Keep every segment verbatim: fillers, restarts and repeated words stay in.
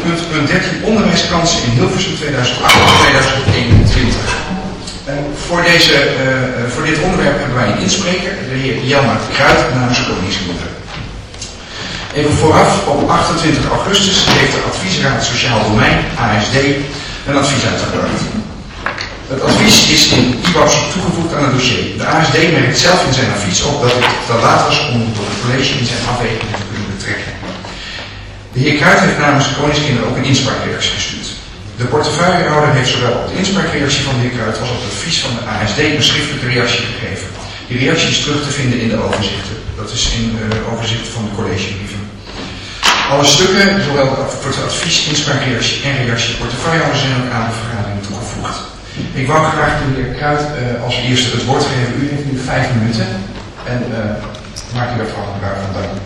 punt, punt dertien, onderwijskansen in Hilversum tweeduizend acht tot tweeduizend eenentwintig. En voor, deze, uh, voor dit onderwerp hebben wij een inspreker, de heer Jelmer Kruid namens Koningskinderen. Even vooraf, op achtentwintig augustus heeft de Adviesraad Sociaal Domein, A S D, een advies uitgebracht. Het advies is in I B A S toegevoegd aan het dossier. De A S D merkt zelf in zijn advies op dat het te laat was om door het college in zijn afwegingen te kunnen betrekken. De heer Kruid heeft namens de Koningskinderen ook een inspraakreactie gestuurd. De portefeuillehouder heeft zowel op de inspraakreactie van de heer Kruid als op het advies van de A S D een schriftelijke reactie gegeven. Die reactie is terug te vinden in de overzichten. Dat is in de overzicht van de collegebrieven. Alle stukken, zowel voor het advies, inspraakreactie en reactie portefeuillehouder, zijn ook aan de vergadering toegevoegd. Ik wou graag de heer Kruid uh, als eerste het woord geven. U heeft nu vijf minuten en uh, maakt u daarvan gebruik van dank.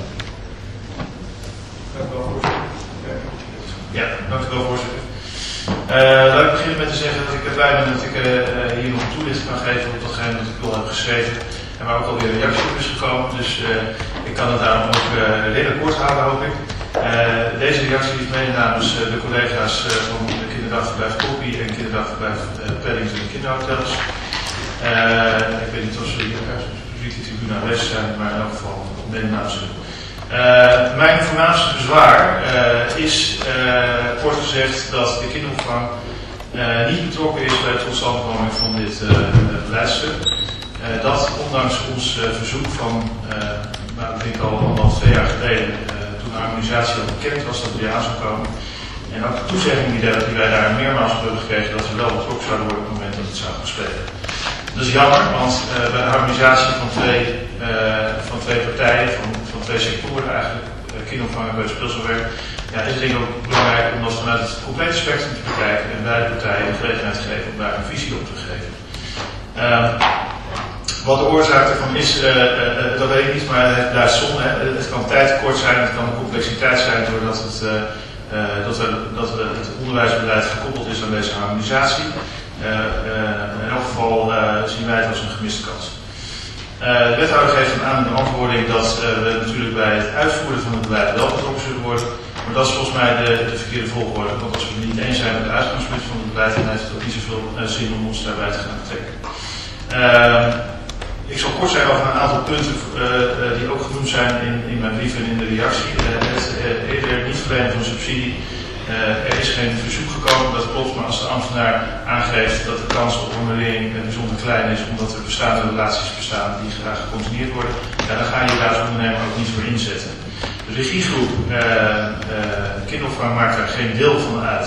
Dank u wel, voorzitter. Ja, dank u wel, voorzitter. Uh, laat ik beginnen met te zeggen dat ik er blij ben dat ik uh, hier nog een toelichting kan geven op datgene wat ik al heb geschreven. En waar ook alweer een reactie op is gekomen. Dus uh, ik kan het daarom ook uh, redelijk kort houden, hoop ik. Uh, deze reactie is mede namens uh, de collega's uh, van de kinderdagverblijf Koppie en kinderdagverblijf uh, Paddington en kinderhotels. Uh, ik weet niet of ze hier elkaar publiek de tribune aanwezig zijn, maar in elk geval mede namens ze. Uh, mijn voornaamste bezwaar uh, is uh, kort gezegd dat de kinderopvang uh, niet betrokken is bij de totstandkoming van dit uh, beleidsstuk. Uh, dat ondanks ons uh, verzoek van, uh, nou, ik denk al al twee jaar geleden, uh, toen de harmonisatie al bekend was dat het weer aan zou komen. En ook de toezegging die, die wij daar meermaals op hebben gekregen dat we wel betrokken zouden worden op het moment dat het zou gaan spelen. Dat is jammer, want uh, bij de harmonisatie van twee, uh, van twee partijen, van, van twee sectoren eigenlijk, uh, kinderopvang en peuterspeelzaamwerk, ja, is het denk ik ook belangrijk om dat vanuit het complete spectrum te bekijken en beide partijen de gelegenheid te geven om daar een visie op te geven. Uh, Wat de oorzaak ervan is, uh, uh, dat weet ik niet, maar het blijft zonde. Hè. Het kan tijdtekort zijn, het kan de complexiteit zijn doordat het, uh, uh, dat we, dat we het onderwijsbeleid gekoppeld is aan deze harmonisatie. Uh, uh, in elk geval uh, zien wij het als een gemiste kans. Uh, de wethouder geeft aan in de antwoording dat uh, we natuurlijk bij het uitvoeren van het beleid wel betrokken zullen worden. Maar dat is volgens mij de, de verkeerde volgorde, want als we het niet eens zijn met de uitgangspunten van het beleid, dan heeft het ook niet zoveel uh, zin om ons daarbij te gaan betrekken. Uh, Ik zal kort zijn over een aantal punten uh, uh, die ook genoemd zijn in, in mijn brief en in de reactie. Uh, het uh, eerder niet verlenen van subsidie. Uh, er is geen verzoek gekomen, dat klopt, maar als de ambtenaar aangeeft dat de kans op honorering uh, bijzonder klein is, omdat er bestaande relaties bestaan die graag gecontinueerd worden, ja, dan ga je daar als ondernemer ook niet voor inzetten. De regiegroep uh, uh, kinderopvang maakt daar geen deel van uit,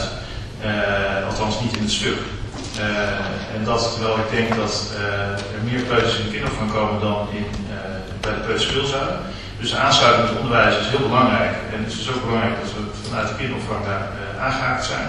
uh, althans niet in het stuk. Uh, en dat terwijl ik denk dat uh, er meer peuters in de kinderopvang komen dan in, uh, bij de peuterspeelzaal. Dus de aansluiting met het onderwijs is heel belangrijk. En het is dus ook belangrijk dat we vanuit de kinderopvang daar uh, aangehaakt zijn.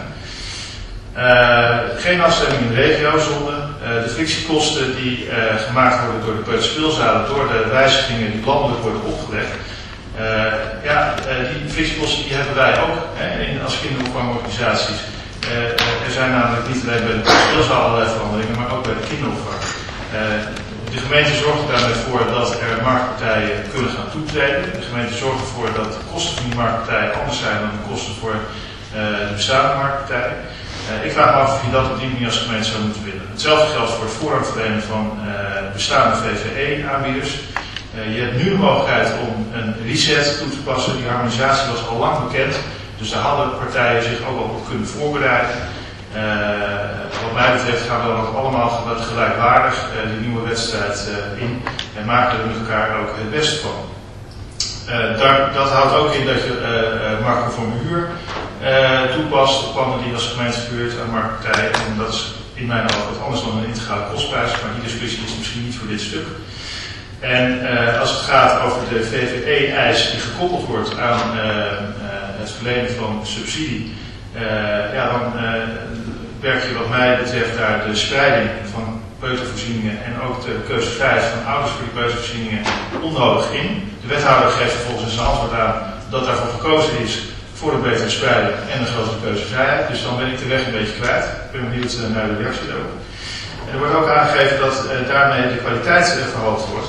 Uh, geen afstemming in de regio zonder uh, de frictiekosten die uh, gemaakt worden door de peuterspeelzalen, door de wijzigingen die landelijk worden opgelegd. Uh, ja, uh, die frictiekosten die hebben wij ook hè, in, als kinderopvangorganisaties. Uh, er zijn namelijk niet alleen bij de peuterspeelzaal allerlei veranderingen, maar ook bij de kinderopvang. Uh, de gemeente zorgt er daarmee voor dat er marktpartijen kunnen gaan toetreden. De gemeente zorgt ervoor dat de kosten van die marktpartijen anders zijn dan de kosten voor uh, de bestaande marktpartijen. Uh, ik vraag me af of je dat op die manier als gemeente zou moeten willen. Hetzelfde geldt voor het voorrangverlenen van uh, bestaande V V E-aanbieders. Uh, je hebt nu de mogelijkheid om een reset toe te passen. Die harmonisatie was al lang bekend. Dus daar hadden partijen zich ook al op kunnen voorbereiden. Uh, wat mij betreft gaan we dan ook allemaal gelijkwaardig uh, de nieuwe wedstrijd uh, in en maken er met elkaar ook het beste van. Uh, daar, dat houdt ook in dat je uh, uh, markten voor huur uh, toepast op plannen die als gemeente verhuurt aan marktpartijen. En dat is in mijn ogen wat anders dan een integrale kostprijs, maar die discussie is misschien niet voor dit stuk. En uh, als het gaat over de V V E-eis die gekoppeld wordt aan uh, uh, het verlenen van subsidie, uh, ja, dan uh, werk je wat mij betreft daar de spreiding van peutervoorzieningen en ook de keuzevrijheid van ouders voor die peutervoorzieningen onnodig in. De wethouder geeft vervolgens zijn antwoord aan dat daarvoor gekozen is voor een betere spreiding en een grotere keuzevrijheid. Dus dan ben ik de weg een beetje kwijt. Ik ben benieuwd uh, naar de reactie daarop. En er wordt ook aangegeven dat uh, daarmee de kwaliteit uh, verhoogd wordt.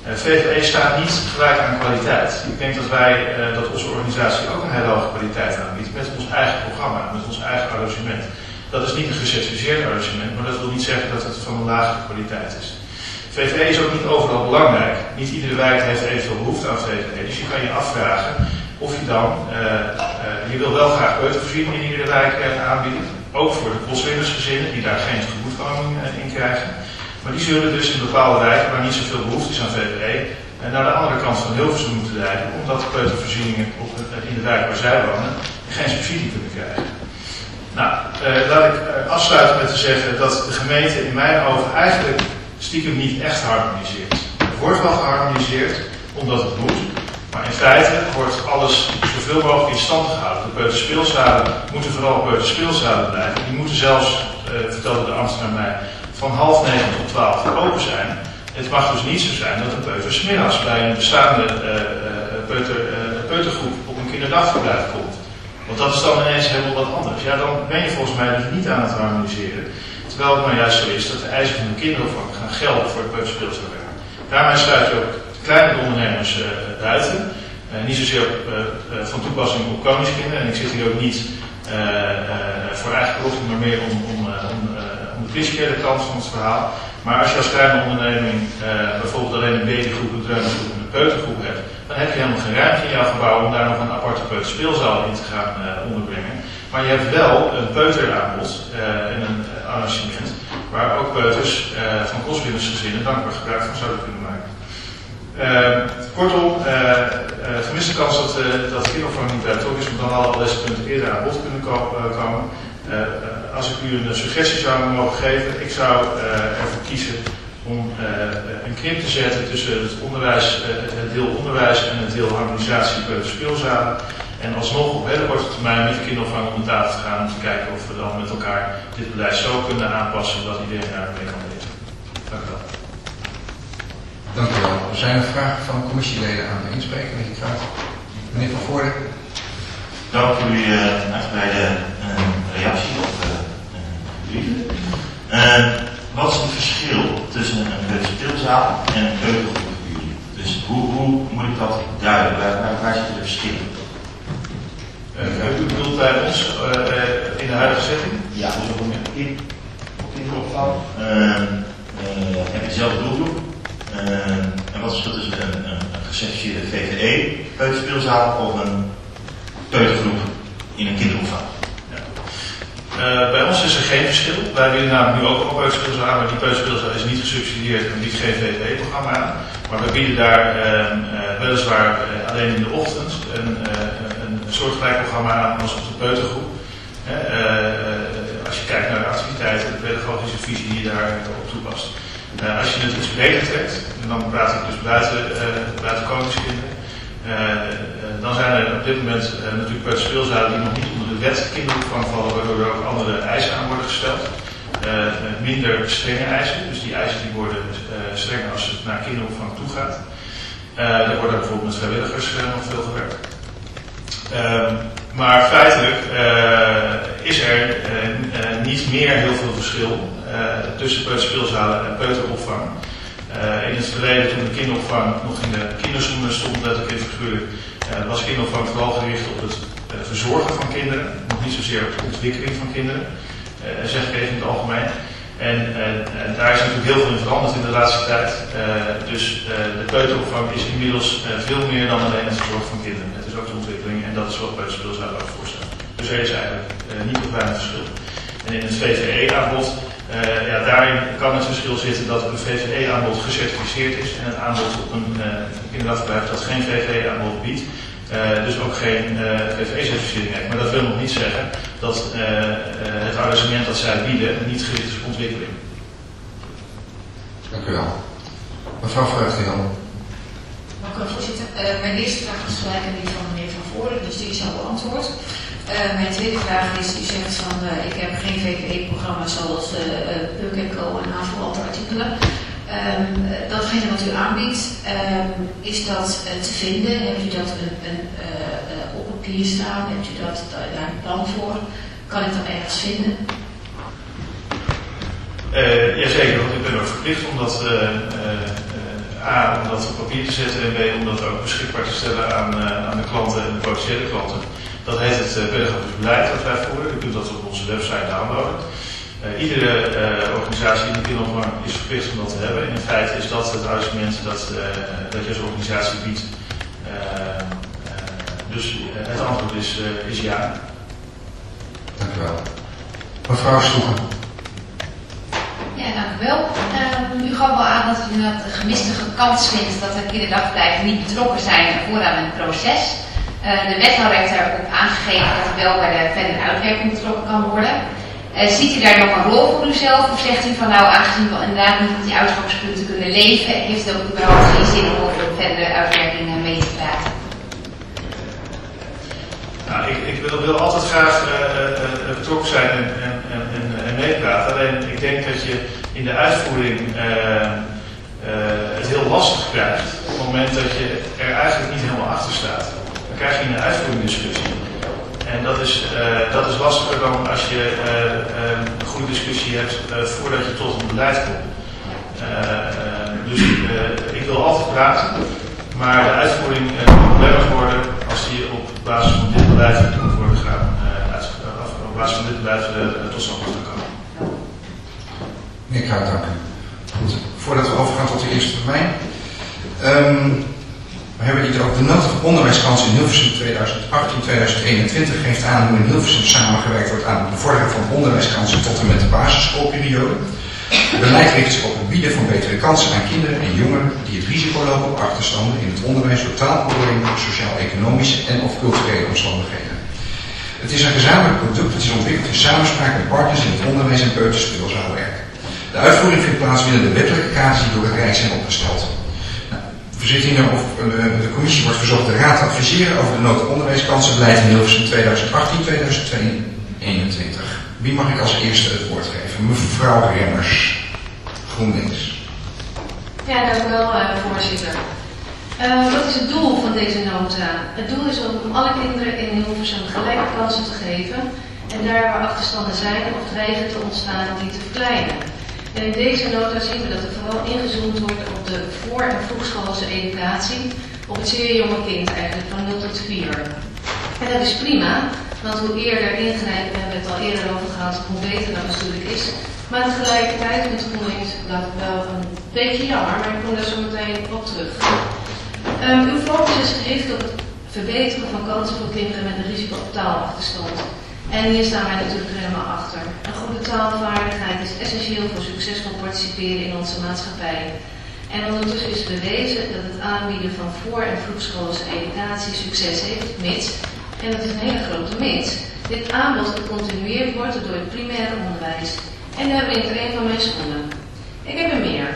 Uh, V V E staat niet gelijk aan kwaliteit. Ik denk dat wij, uh, dat onze organisatie ook een hele hoge kwaliteit aanbiedt met ons eigen programma, met ons eigen arrangement. Dat is niet een gecertificeerd arrangement, maar dat wil niet zeggen dat het van een lagere kwaliteit is. V V E is ook niet overal belangrijk. Niet iedere wijk heeft evenveel behoefte aan V V E. Dus je kan je afvragen of je dan, uh, uh, je wil wel graag peutervoorziening in iedere wijk uh, aanbieden. Ook voor de boswinnersgezinnen die daar geen tegemoetkoming uh, in krijgen. Maar die zullen dus in bepaalde wijken waar niet zoveel behoefte is aan V V E uh, naar de andere kant van Hilversum moeten rijden. Omdat de peutervoorzieningen op, uh, in de wijk waar zij wonen geen subsidie kunnen krijgen. Nou, uh, laat ik uh, afsluiten met te zeggen dat de gemeente in mijn ogen eigenlijk stiekem niet echt harmoniseert. Het wordt wel geharmoniseerd, omdat het moet. Maar in feite wordt alles zoveel mogelijk in stand gehouden. De peuterspeelzalen moeten vooral peuterspeelzalen blijven. Die moeten zelfs, uh, vertelde de ambtenaar mij, van half negen tot twaalf open zijn. Het mag dus niet zo zijn dat een peuter 's middags bij een bestaande uh, uh, peuter, uh, peutergroep op een kinderdagverblijf komt. Want dat is dan ineens helemaal wat anders. Ja, dan ben je volgens mij dus niet aan het harmoniseren. Terwijl het nou juist zo is dat de eisen van de kinderopvang gaan gelden voor het peuterspeelzaal. Daarmee sluit je ook kleine ondernemers uh, buiten. Uh, niet zozeer uh, uh, van toepassing op koningskinderen. En ik zit hier ook niet uh, uh, voor eigen belofte, maar meer om, om, uh, om, uh, om de principiële kant van het verhaal. Maar als je als kleine onderneming uh, bijvoorbeeld alleen een babygroep, een dreungroep en een peutergroep hebt, dan heb je helemaal geen ruimte in jouw gebouw om daar nog een aparte peuterspeelzaal in te gaan uh, onderbrengen. Maar je hebt wel een peuteraanbod uh, en een uh, arrangement waar ook peuters uh, van kostwinnersgezinnen dankbaar gebruik van zouden kunnen maken. Uh, kortom, uh, uh, gemiste kans dat, uh, dat de kinderopvang niet bij betrokken is, want dan hadden al deze punten eerder aan bod kunnen ko uh, komen. Uh, uh, als ik u een suggestie zou mogen geven, ik zou uh, ervoor kiezen om uh, een knip te zetten tussen het, onderwijs, uh, het deel onderwijs en het deel harmonisatie peuterspeelzalen. En alsnog op hele korte termijn met de kinderopvang om de tafel te gaan om te kijken of we dan met elkaar dit beleid zo kunnen aanpassen dat iedereen daar mee kan leren. Dank u wel. Dank u wel. Er zijn vragen van commissieleden aan de inspreker. Meneer Van Voorde. Dank voor uw uh, uitgebreide uh, reactie op uh, uh, brieven. Uh, wat is het verschil tussen een peuterspeelzaal en een peutergroep voor jullie? Dus hoe, hoe moet ik dat duiden? Waar, waar, waar zitten de verschillen? Uh, u bedoelt bij ons uh, uh, in de huidige setting? Ja, dus op een kinderopvang uh, uh, heb je dezelfde doelgroep. Uh, en wat is het tussen een, een, een gecertificeerde V V E peuterspeelzaal of een peutergroep in een kinderopvang? Ja. Uh, bij ons is er geen verschil. Wij bieden namelijk nu ook al peuterspeelzaal aan, maar die peuterspeelzaal is niet gesubsidieerd en biedt geen V V E-programma aan. Maar we bieden daar uh, uh, weliswaar uh, alleen in de ochtend een, uh, een soortgelijk programma aan als op de peutergroep. Uh, uh, als je kijkt naar de activiteiten, de pedagogische visie die je daarop toepast. Uh, als je het iets breder trekt, en dan praat ik dus buiten, uh, buiten koningskinderen, uh, uh, dan zijn er op dit moment uh, natuurlijk peuterspeelzalen die nog niet onder de wet kinderopvang vallen, waardoor er ook andere eisen aan worden gesteld. Uh, minder strenge eisen, dus die eisen die worden uh, strenger als het naar kinderopvang toe gaat. Uh, er wordt bijvoorbeeld met vrijwilligers uh, nog veel gewerkt. Uh, maar feitelijk uh, is er uh, uh, niet meer heel veel verschil uh, tussen peuterspeelzalen en peuteropvang. Uh, in het verleden, toen de kinderopvang nog in de kinderschoenen stond, letterlijk en figuurlijk, uh, was kinderopvang vooral gericht op het uh, verzorgen van kinderen, nog niet zozeer op de ontwikkeling van kinderen, uh, zeg ik even in het algemeen. En, en, en daar is natuurlijk heel veel in veranderd in de laatste tijd. Uh, dus uh, de peuteropvang is inmiddels uh, veel meer dan alleen het verzorgen van kinderen. Het is ook de ontwikkeling en dat is wat peuterspeelzaal ook voorstellen. Dus er is eigenlijk uh, niet op weinig verschil. En in het V V E-aanbod, uh, ja, daarin kan het verschil zitten dat het V V E-aanbod gecertificeerd is en het aanbod op een uh, kinderdagverblijf dat geen V V E-aanbod biedt. Uh, dus ook geen uh, V V E-certificering heeft. Maar dat wil nog niet zeggen dat uh, uh, het arrangement dat zij bieden niet gericht is op ontwikkeling. Dank u wel. Mevrouw Vreugdejan. Dank u wel, voorzitter. Uh, mijn eerste vraag is gelijk aan die van meneer Van Voorde, dus die is al beantwoord. Uh, mijn tweede vraag is, u zegt van uh, ik heb geen V V E-programma's zoals uh, uh, Puk en Co en aanverwante artikelen. Um, datgene wat u aanbiedt, um, is dat uh, te vinden? Hebt u dat een, een, uh, uh, op papier staan? Hebt u dat, uh, daar een plan voor? Kan ik dat ergens vinden? Uh, jazeker, want ik ben ook verplicht om dat uh, uh, A, om dat op papier te zetten en B, om dat ook beschikbaar te stellen aan, uh, aan de klanten en de potentiële klanten. Dat heet het uh, pedagogisch beleid dat wij voeren. U kunt dat op onze website downloaden. Uh, iedere uh, organisatie in de kinderopvang is verplicht om dat te hebben. En in feite is dat het argument dat, uh, dat je als organisatie biedt. Uh, uh, dus uh, het antwoord is, uh, is ja. Dank u wel. Mevrouw Stoeken. Ja, dank u wel. Uh, u gaf wel aan dat u dat een gemiste kans vindt dat de kinderdagverblijven niet betrokken zijn vooraan het proces. Uh, de wethouder heeft daarop aangegeven dat er wel bij de verdere uitwerking betrokken kan worden. Uh, ziet u daar nog een rol voor uzelf of zegt u van nou, aangezien we inderdaad niet op die uitgangspunten kunnen leven, heeft het ook überhaupt geen zin om over de verdere uitwerking mee te praten? Nou, ik, ik wil, wil altijd graag uh, uh, betrokken zijn en, en, en, en meepraten. Alleen ik denk dat je in de uitvoering uh, uh, het heel lastig krijgt op het moment dat je er eigenlijk niet helemaal achter staat. Dan krijg je in de uitvoering discussie. En dat is, uh, dat is lastiger dan als je uh, uh, een goede discussie hebt uh, voordat je tot een beleid komt. Uh, uh, dus uh, ik wil altijd praten, maar de uitvoering uh, moet erg worden als die op basis van dit beleid moet worden gaan, uh, uit, uh, op basis van dit beleid uh, tot stand moet komen. Meneer Kruid, dank u. Goed, voordat we overgaan tot de eerste termijn. Um, we hebben hier ook de nota van onderwijskans in Hilversum tweeduizend achttien tot tweeduizend eenentwintig geeft aan hoe in Hilversum samengewerkt wordt aan de bevordering van onderwijskansen tot en met de basisschoolperiode. Het beleid richt zich op het bieden van betere kansen aan kinderen en jongeren die het risico lopen op achterstanden in het onderwijs door taalproblemen, sociaal-economische en of culturele omstandigheden. Het is een gezamenlijk product dat is ontwikkeld in samenspraak met partners in het onderwijs en peuterspeelzaalwerk. De uitvoering vindt plaats binnen de wettelijke kaders die door het Rijk zijn opgesteld. Nou, de, voorzitter, of, uh, de commissie wordt verzocht de Raad te adviseren over de nota onderwijskansenbeleid in Hilversum tweeduizend achttien tot tweeduizend eenentwintig. Wie mag ik als eerste het woord geven? Mevrouw Remmers, GroenLinks. Ja, dank u wel, uh, voorzitter. Uh, wat is het doel van deze nota? Het doel is om alle kinderen in Hilversum gelijke kansen te geven en daar waar achterstanden zijn of dreigen te ontstaan, die te verkleinen. En in deze nota zien we dat er vooral ingezoomd wordt op de voor- en vroegschoolse educatie, op het zeer jonge kind eigenlijk, van nul tot vier. En dat is prima, want hoe eerder ingrijpen, we hebben het al eerder over gehad, hoe beter dat natuurlijk is. Maar tegelijkertijd met GroenLinks, dat wel een beetje jammer, maar ik kom daar zo meteen op terug. Um, uw focus is gericht op het verbeteren van kansen voor kinderen met een risico op taalachterstand. En hier staan wij natuurlijk helemaal achter. Een goede taalvaardigheid is essentieel voor succesvol participeren in onze maatschappij. En ondertussen is bewezen dat het aanbieden van voor- en vroegschoolse educatie succes heeft, mits, en dat is een hele grote mits, dit aanbod gecontinueerd wordt door het primaire onderwijs. En daar ben ik er een van mijn schoenen. Ik heb er meer.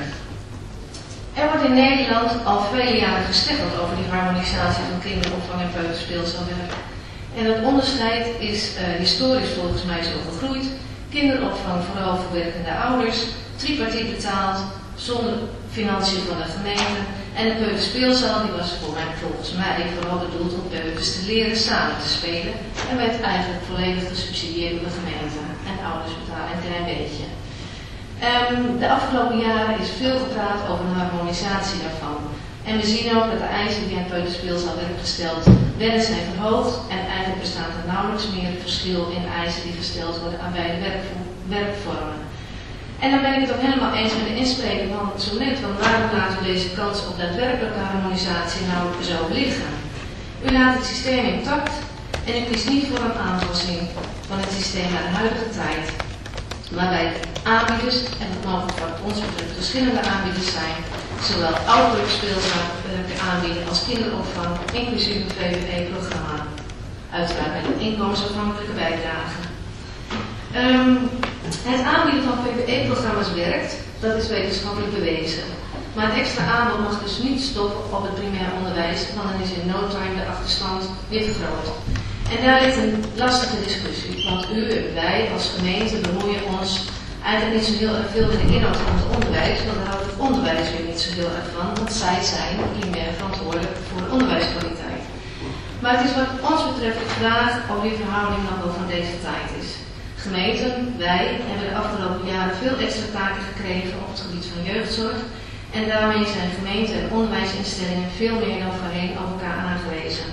Er wordt in Nederland al vele jaren gesteggeld over die harmonisatie van kinderopvang en peuterspeelzaalwerk. En dat onderscheid is uh, historisch volgens mij zo gegroeid. Kinderopvang vooral voor werkende ouders, tripartiet betaald, zonder financiën van de gemeente. En de peuterspeelzaal die was voor mij, volgens mij vooral bedoeld om peuters te leren samen te spelen. En werd eigenlijk volledig gesubsidieerd door de gemeente. En ouders betalen een klein beetje. Um, de afgelopen jaren is veel gepraat over een harmonisatie daarvan. En we zien ook dat de eisen die aan peuterspeelzaal werden gesteld, werden zijn verhoogd. En eigenlijk bestaat er nauwelijks meer verschil in eisen die gesteld worden aan beide werkvormen. En dan ben ik het ook helemaal eens met de inspreker van zo net, want waarom laten we deze kans op daadwerkelijke harmonisatie nou zo liggen? U laat het systeem intact en u kiest niet voor een aanpassing van het systeem naar de huidige tijd. Waarbij aanbieders, en dat mogen wat ons betreft verschillende aanbieders zijn, zowel ouderlijk speelzaal aanbieden als kinderopvang, inclusief het V W E-programma. Uiteraard met een inkomensafhankelijke bijdrage. Um, het aanbieden van V W E-programma's werkt, dat is wetenschappelijk bewezen. Maar het extra aanbod mag dus niet stoppen op het primair onderwijs, want dan is in no time de achterstand weer vergroot. En daar ligt een lastige discussie, want u en wij als gemeente bemoeien ons eigenlijk niet zo heel erg veel met de inhoud van het onderwijs, want daar houdt het onderwijs weer niet zo heel erg van, want zij zijn primair verantwoordelijk voor de onderwijskwaliteit. Maar het is wat ons betreft de vraag of die verhouding nog wel van deze tijd is. Gemeenten, wij, hebben de afgelopen jaren veel extra taken gekregen op het gebied van jeugdzorg En daarmee zijn gemeenten en onderwijsinstellingen veel meer dan voorheen op elkaar aangewezen.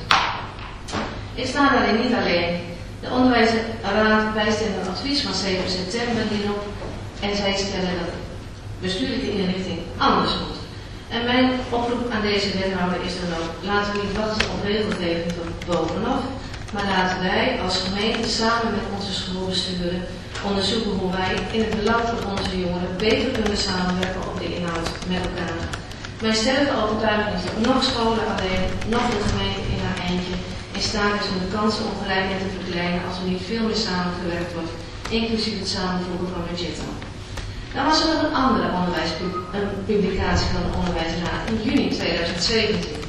Ik sta daarin niet alleen. De onderwijsraad wijst in een advies van zeven september hierop en zij stellen dat de bestuurlijke inrichting anders moet. En mijn oproep aan deze wethouder is dan ook, laten we niet wachten op regelgeving tot bovenaf, maar laten wij als gemeente samen met onze schoolbesturen onderzoeken hoe wij in het belang van onze jongeren beter kunnen samenwerken op de inhoud met elkaar. Mijn stellige overtuiging is dat nog scholen alleen, nog de gemeente in haar eindje in staat is om de kansenongelijkheid te verkleinen als er niet veel meer samengewerkt wordt, inclusief het samenvoegen van budgetten. Dan was er nog een andere onderwijspublicatie van de Onderwijsraad in juni tweeduizend zeventien.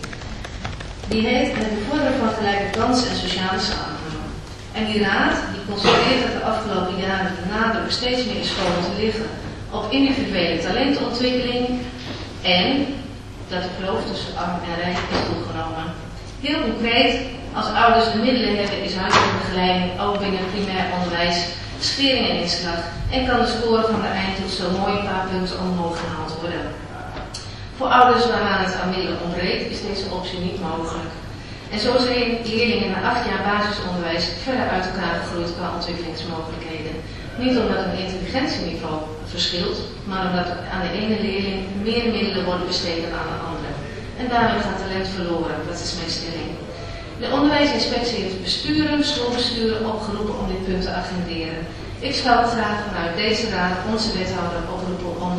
Die heet Het bevorderen van gelijke kansen en sociale samenhang. En die raad die constateert dat de afgelopen jaren de nadruk steeds meer in scholen te liggen op individuele talentontwikkeling en dat de kloof tussen arm en rijk is toegenomen. Heel concreet, als ouders de middelen hebben, is huiselijke begeleiding ook binnen het primair onderwijs schering en inslag en kan de score van de eindtoets zo mooi een paar punten omhoog gehaald worden. Voor ouders waaraan het aan middelen ontbreekt, is deze optie niet mogelijk. En zo zijn leerlingen na acht jaar basisonderwijs verder uit elkaar gegroeid qua ontwikkelingsmogelijkheden. Niet omdat een intelligentieniveau verschilt, maar omdat er aan de ene leerling meer middelen worden besteed dan aan de andere. En daarmee gaat talent verloren, dat is mijn stelling. De onderwijsinspectie heeft besturen, schoolbesturen opgeroepen om dit punt te agenderen. Ik zou graag vanuit deze raad onze wethouder oproepen om,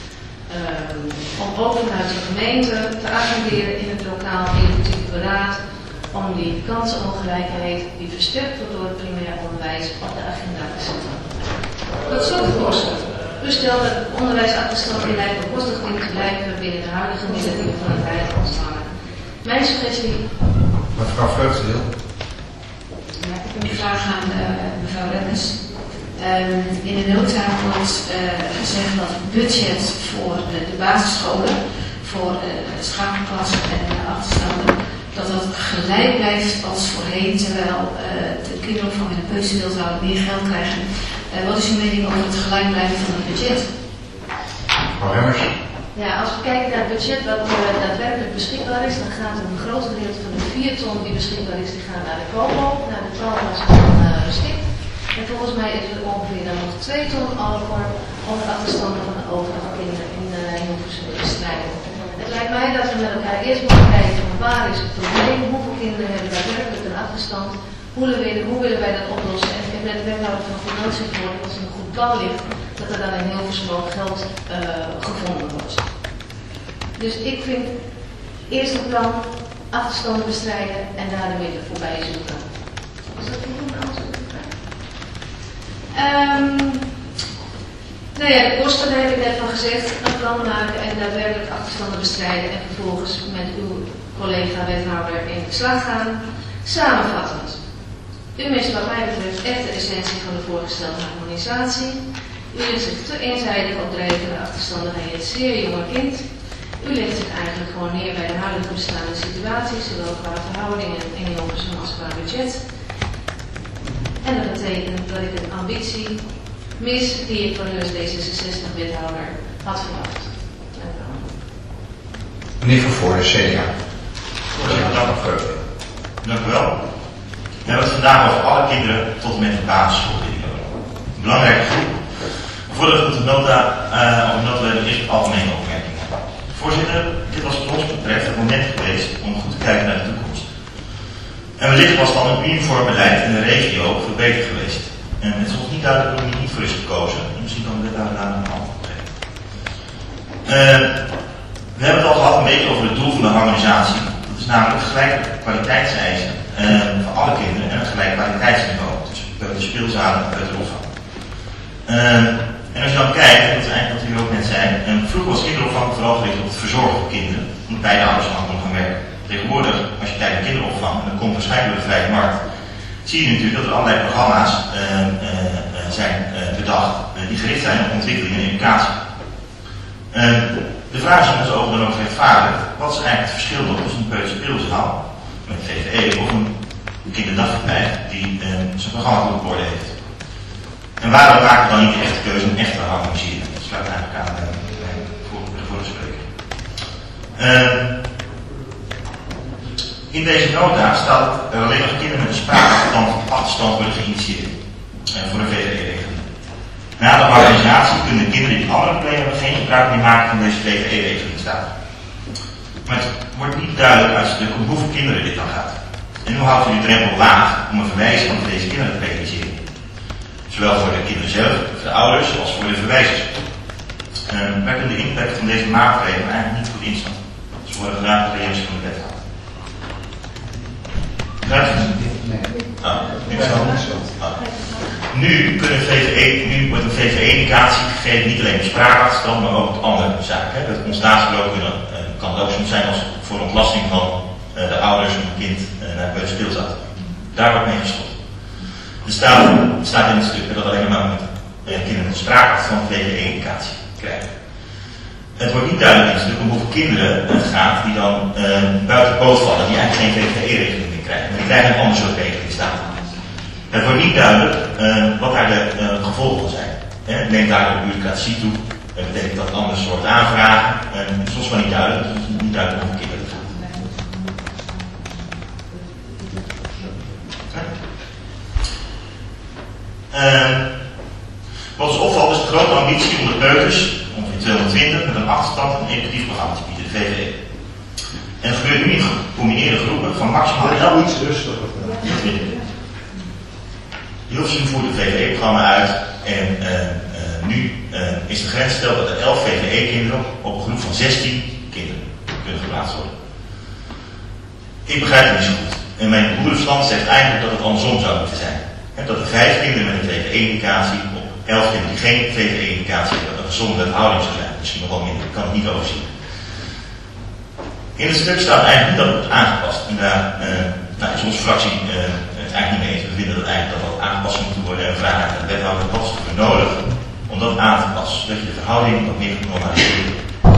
uh, om ook vanuit de gemeente te agenderen in het lokaal educatief beraad om die kansenongelijkheid die versterkt wordt door het primair onderwijs op de agenda te zetten. Tot slot de kosten. U stelt dat het onderwijsachterstand in lijkt bekostigd dient te blijven binnen de huidige middelen die van het Rijk ontvangen. Mijn suggestie. Mevrouw Vreugdeel. Ja, ik heb een vraag aan uh, mevrouw Rennes. Um, in de nota wordt uh, gezegd dat het budget voor de, de basisscholen, voor uh, schakelklassen en uh, achterstanden, dat dat gelijk blijft als voorheen, terwijl uh, de kinderopvang en de peuterspeel zouden meer geld krijgen. Uh, wat is uw mening over het gelijk blijven van het budget? Mevrouw Remmers. Ja, als we kijken naar het budget wat uh, daadwerkelijk beschikbaar is, dan gaat een groot gedeelte van de vier ton die beschikbaar is, die gaat naar de koopbouw, naar de koopbouw van uh, Stikt. En volgens mij is er ongeveer dan nog twee ton over om de achterstanden van de overige kinderen in de Hilversum te bestrijden. Het lijkt mij dat we met elkaar eerst moeten kijken van waar is het probleem, hoeveel kinderen hebben daadwerkelijk een achterstand, hoe willen, hoe willen wij dat oplossen. En ik heb net de wethouder van Financiën gehoord dat als er een goed plan ligt, dat er dan in Hilversum ook geld uh, gevonden wordt. Dus ik vind eerst een plan, achterstanden bestrijden en daar de middelen voorbij zoeken. Is dat voldoende antwoord? Um, nou ja, de kosten, daar heb ik net van gezegd, een plan maken en daadwerkelijk achterstanden bestrijden en vervolgens met uw collega-wethouder in de slag gaan. Samenvattend. U mist wat mij betreft echt de essentie van de voorgestelde harmonisatie. U legt zich te eenzijdig op drijvende achterstanden bij het zeer jonge kind. U legt zich eigenlijk gewoon neer bij de huidige bestaande situatie, zowel qua verhoudingen in Hilversum als qua budget. En dat betekent dat ik een ambitie mis die ik van u als D zesenzestig-wethouder had verwacht. Dank u wel. Meneer Vervoorde, C D A. Voorzitter, dank u wel. Dank u wel. We hebben het vandaag over alle kinderen tot en met de basisschoolperiode. Een belangrijke groep. Voordat we de nota uh, over nota hebben, eerst algemene opmerkingen. Voorzitter, dit was wat ons betreft het moment geweest om goed te kijken naar de toekomst. En wellicht was dan een uniform beleid in de regio veel beter geweest. En het is ons niet duidelijk waarom je niet voor is gekozen. En misschien kan we daar daar een antwoord op geven. Uh, we hebben het al gehad een beetje over het doel van de harmonisatie. Dat is namelijk gelijke kwaliteitseisen uh, voor alle kinderen en een gelijk kwaliteitsniveau. Dus de speelzalen en de opvang. Uh, en als je dan kijkt, dat is eigenlijk wat u ook net zei, uh, vroeger was kinderopvang vooral gericht op het verzorgen van kinderen, omdat beide ouders aan konden gaan werken. Tegenwoordig, als je kijkt naar kinderopvang, en dat komt waarschijnlijk door de vrije markt, zie je natuurlijk dat er allerlei programma's uh, uh, zijn uh, bedacht uh, die gericht zijn op ontwikkeling en educatie. Uh, de vraag is in ons ogen dan ook rechtvaardig, wat is eigenlijk het verschil tussen een peuterspeelzaal met V V E of een kinderdagverblijf die uh, zijn programma goed op orde heeft. En waarom maken we dan niet de echte keuze om echt te harmoniseren? Dat sluit eigenlijk aan bij de vorige spreker. Uh, in deze nota staat dat er alleen nog kinderen met een spraakachterstand of achterstand worden geïnitieerd uh, voor een V V E-regeling. Na de harmonisatie kunnen kinderen die andere problemen hebben geen gebruik meer maken van deze V V E-regeling staat. Maar het wordt niet duidelijk uit het stuk om hoeveel kinderen dit dan gaat. En hoe houdt u de drempel laag om een verwijzing van deze kinderen te realiseren? Zowel voor de kinderen zelf, voor de ouders, als voor de verwijzers. Uh, wij kunnen de impact van deze maatregelen eigenlijk niet goed inschatten. Dus we worden graag de reactie van de wethouder. Ah, niet zo. Ah. Nu, kunnen V V E, nu wordt een V V E-indicatie gegeven niet alleen op spraakachterstand, maar ook op andere zaken. Hè. Dat ontstaansverloop uh, kan het ook soms zijn als voor ontlasting van uh, de ouders of een kind uh, naar buiten speelzat. Daar wordt mee geschoten. Er staat, er staat in het stuk dat alleen maar met uh, kinderen met een spraakachterstand V V E-indicatie krijgen. Het wordt niet duidelijk in het stuk om hoeveel kinderen het gaat die dan uh, buiten de boot vallen, die eigenlijk geen V V E-regeling meer krijgen. Maar die krijgen een ander soort regeling staan. Het wordt niet duidelijk uh, wat daar de uh, gevolgen zijn. Hè? Neemt daar de bureaucratie toe? Dat betekent dat een ander soort aanvragen. Uh, soms wel niet duidelijk, dus het is niet duidelijk hoeveel kinderen het gaat. Uh, wat ons opvalt is de grote ambitie om de peuters, ongeveer tweehonderdtwintig, met een achterstand een educatief programma te bieden, de V V E. En dat gebeurt nu in gecombineerde groepen van maximaal elf. Iets rustiger. Hilversum voert het V V E-programma uit en uh, uh, nu uh, is de grens gesteld dat er elf V V E-kinderen op een groep van zestien kinderen kunnen geplaatst worden. Ik begrijp het niet zo goed. En mijn boerenverstand zegt eigenlijk dat het andersom zou moeten zijn. He, dat er vijf kinderen met een V V E-indicatie op elf kinderen die geen V V E-indicatie hebben, dat een gezonde houding zou zijn. Misschien nog wel minder, ik kan het niet overzien. In het stuk staat eigenlijk niet dat het wordt aangepast. En daar uh, nou, is onze fractie uh, het eigenlijk niet mee eens. We vinden dat eigenlijk dat dat aangepast moet worden en vragen aan de wethouder wat is er nodig om dat aan te passen, zodat je de verhouding wat meer gaat normaliseren.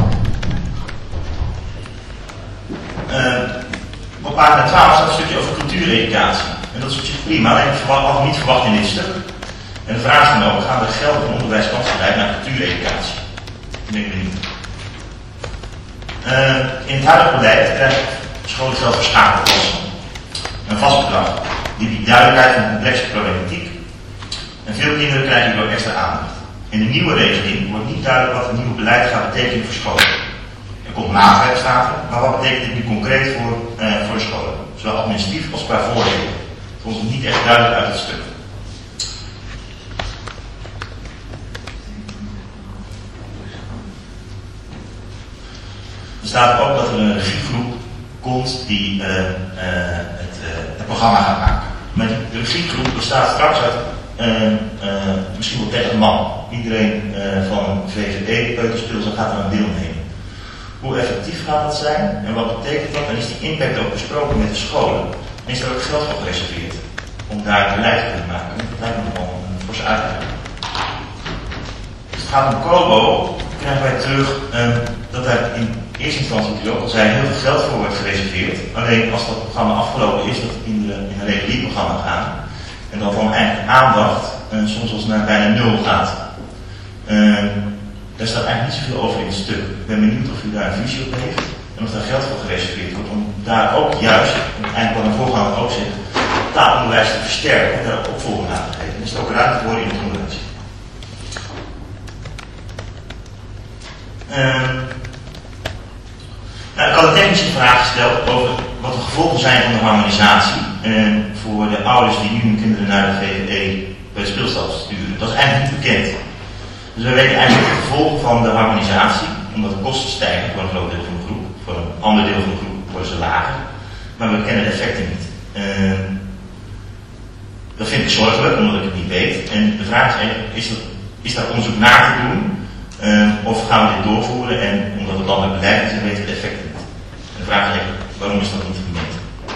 Uh, op pagina twaalf staat een stukje over cultuureducatie. En dat is op zich prima, alleen ik had niet verwacht in dit stuk. En de vraag is dan ook, gaan er geld van onderwijskansen naar cultuureducatie? Ik denk het niet. Uh, in het huidige beleid krijgt scholen geld voor schakelklassen. Een vast bedrag. Die biedt duidelijkheid van complexe problematiek. En veel kinderen krijgen hierdoor extra aandacht. In de nieuwe regeling wordt niet duidelijk wat het nieuwe beleid gaat betekenen voor scholen. Er komt maatwerk staat er, maar wat betekent dit nu concreet voor, uh, voor de scholen? Zowel administratief als qua voordelen. Dat is niet echt duidelijk uit het stuk. Er staat ook dat er een regiegroep komt die uh, uh, het, uh, het programma gaat maken. Maar de regiegroep bestaat straks uit uh, uh, misschien wel dertig man. Iedereen uh, van V V E, peuterspeelzaal gaat er aan deelnemen. Hoe effectief gaat dat zijn en wat betekent dat? En is die impact ook besproken met de scholen? En is er ook geld voor gereserveerd om daar beleid te kunnen maken? Dat lijkt me gewoon een forse uitdaging. Als het gaat om Kobo, krijgen wij terug uh, dat daar in eerste instantie ook al zei heel veel geld voor wordt gereserveerd. Alleen als dat programma afgelopen is, dat het in, de, in een regulier programma gaat. En dat dan eigenlijk aandacht uh, soms als naar bijna nul gaat. Uh, daar staat eigenlijk niet zoveel over in het stuk. Ik ben benieuwd of u daar een visie op heeft. En of daar geld voor gereserveerd wordt. Om daar ook juist, en eigenlijk wat een voorganger ook zegt, taalonderwijs te versterken en daar ook opvolging aan te geven. Dus er ook ruimte voor in het onderwijs. Uh, Nou, ik had een technische vraag gesteld over wat de gevolgen zijn van de harmonisatie eh, voor de ouders die nu hun kinderen naar de V V E bij de speelstad sturen. Dat is eigenlijk niet bekend. Dus we weten eigenlijk de gevolgen van de harmonisatie, omdat de kosten stijgen voor een groot deel van de groep, voor een ander deel van de groep worden ze lager, maar we kennen de effecten niet. Uh, dat vind ik zorgelijk, omdat ik het niet weet. En de vraag is eigenlijk, is, dat, is daar onderzoek naar te doen? Uh, of gaan we dit doorvoeren en omdat het landelijk beleid is, weten we de effecten niet. En de vraag is eigenlijk, waarom is dat niet gemeten?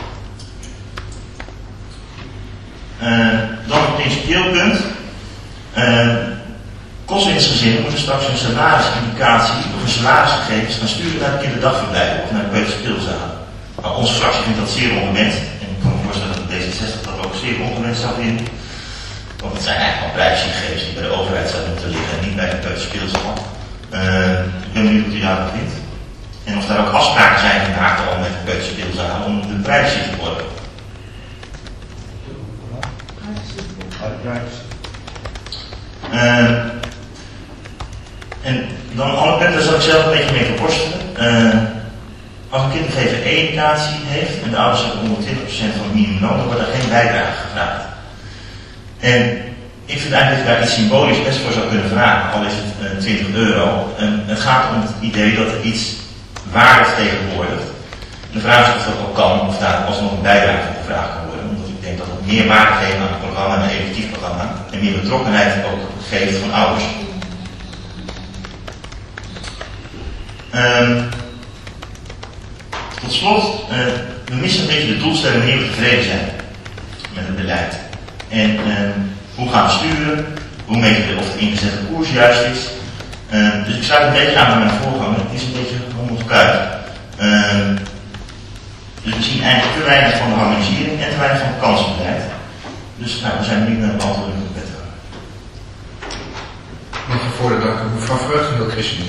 Uh, dan een principieel punt. Uh, Kostwinstgezinnen moeten straks een salarisindicatie of een salarisgegevens gaan sturen naar de kinderdagverblijven of naar de peuterspeelzalen. Nou, onze fractie vindt dat zeer ongewenst. En ik kan me voorstellen dat D zesenzestig dat ook zeer ongewenst zou vinden. Want het zijn eigenlijk al privacygegevens die bij de overheid zouden moeten liggen en niet bij de peuterspeelzaal. Uh, ik ben benieuwd wat u daarvan vindt. En of daar er ook afspraken zijn gemaakt al met de peuterspeelzalen om de prijs te worden. Uh, en dan een ander punt, daar zal ik zelf een beetje mee verworstelen. Uh, als een kind een G V E-indicatie heeft en de ouders hebben honderdtwintig procent van het minimumloon, dan wordt er geen bijdrage gevraagd. En ik vind eigenlijk dat je daar iets symbolisch best voor zou kunnen vragen, al is het uh, twintig euro. En het gaat om het idee dat er iets waarde vertegenwoordigt. De vraag is of dat ook kan, of daar alsnog een bijdrage voor gevraagd kan worden. Omdat ik denk dat het meer waarde geeft aan het programma, een educatief programma, en meer betrokkenheid ook geeft van ouders. Um, tot slot, uh, we missen een beetje de doelstelling wanneer we tevreden zijn met het beleid. En uh, hoe gaan we sturen? Hoe meten we of de ingezette koers juist is? Uh, dus ik sluit een beetje aan bij mijn voorganger. Het is een beetje honderd kuit. Uh, dus we zien eigenlijk te weinig van de harmonisering en te weinig van het kansenbeleid. Dus nou, we zijn benieuwd naar het antwoord in de wet. Mevrouw Voordedak, mevrouw Vreugde wil ChristenUnie.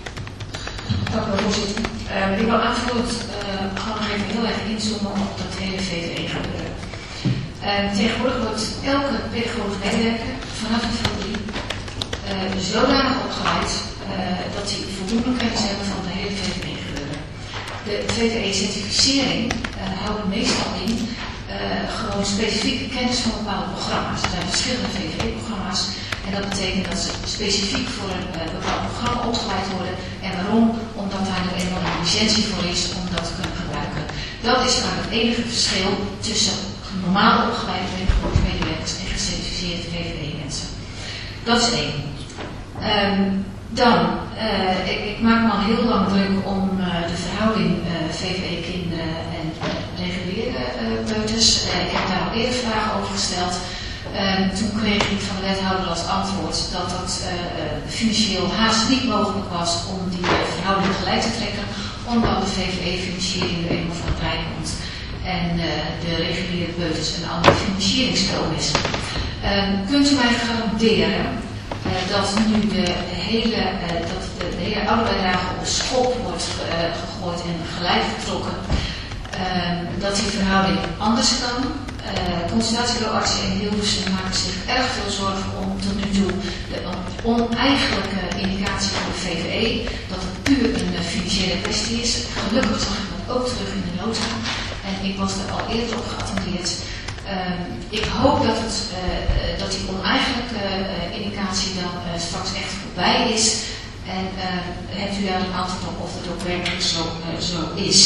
Dank u wel, voorzitter. Uh, ik wil aanvullend uh, gewoon nog even heel erg inzoomen op dat hele V V E-gebeuren. Uh, tegenwoordig wordt elke pedagogisch medewerker vanaf het V drie uh, zodanig opgeleid uh, dat hij voldoende kennis hebben van de hele V V E-gebeuren. De V V E-certificering uh, houdt meestal in uh, gewoon specifieke kennis van bepaalde programma's. Er zijn verschillende V V E-programma's. En dat betekent dat ze specifiek voor een uh, bepaald programma opgeleid worden. En waarom? Omdat daar nu eenmaal een licentie voor is om dat te kunnen gebruiken. Dat is vaak het enige verschil tussen normaal opgeleide pedagogische medewerkers en gecertificeerde V V E-mensen. Dat is één. Um, dan, uh, ik, ik maak me al heel lang druk om uh, de verhouding uh, V V E-kinderen en uh, reguliere uh, peuters. Uh, ik heb daar al eerder vragen over gesteld. Uh, toen kreeg ik van de wethouder als antwoord dat het uh, financieel haast niet mogelijk was om die uh, verhouding gelijk te trekken, omdat de V V E-financiering er eenmaal van bij komt en uh, de reguliere peuters een andere financieringstroom is. Uh, kunt u mij garanderen uh, dat nu de hele, uh, dat de, de hele ouderbijdrage op de schop wordt uh, gegooid en gelijk getrokken, uh, dat die verhouding anders kan? Uh, consultatiebureauartsen in Hilversum maken zich erg veel zorgen om tot nu toe de oneigenlijke indicatie van de V V E, dat het puur een uh, financiële kwestie is. Gelukkig zag ik dat ook terug in de nota en ik was er al eerder op geattendeerd. Uh, ik hoop dat, het, uh, dat die oneigenlijke uh, indicatie dan uh, straks echt voorbij is en uh, hebt u daar een antwoord op of het ook werkelijk zo, uh, zo is.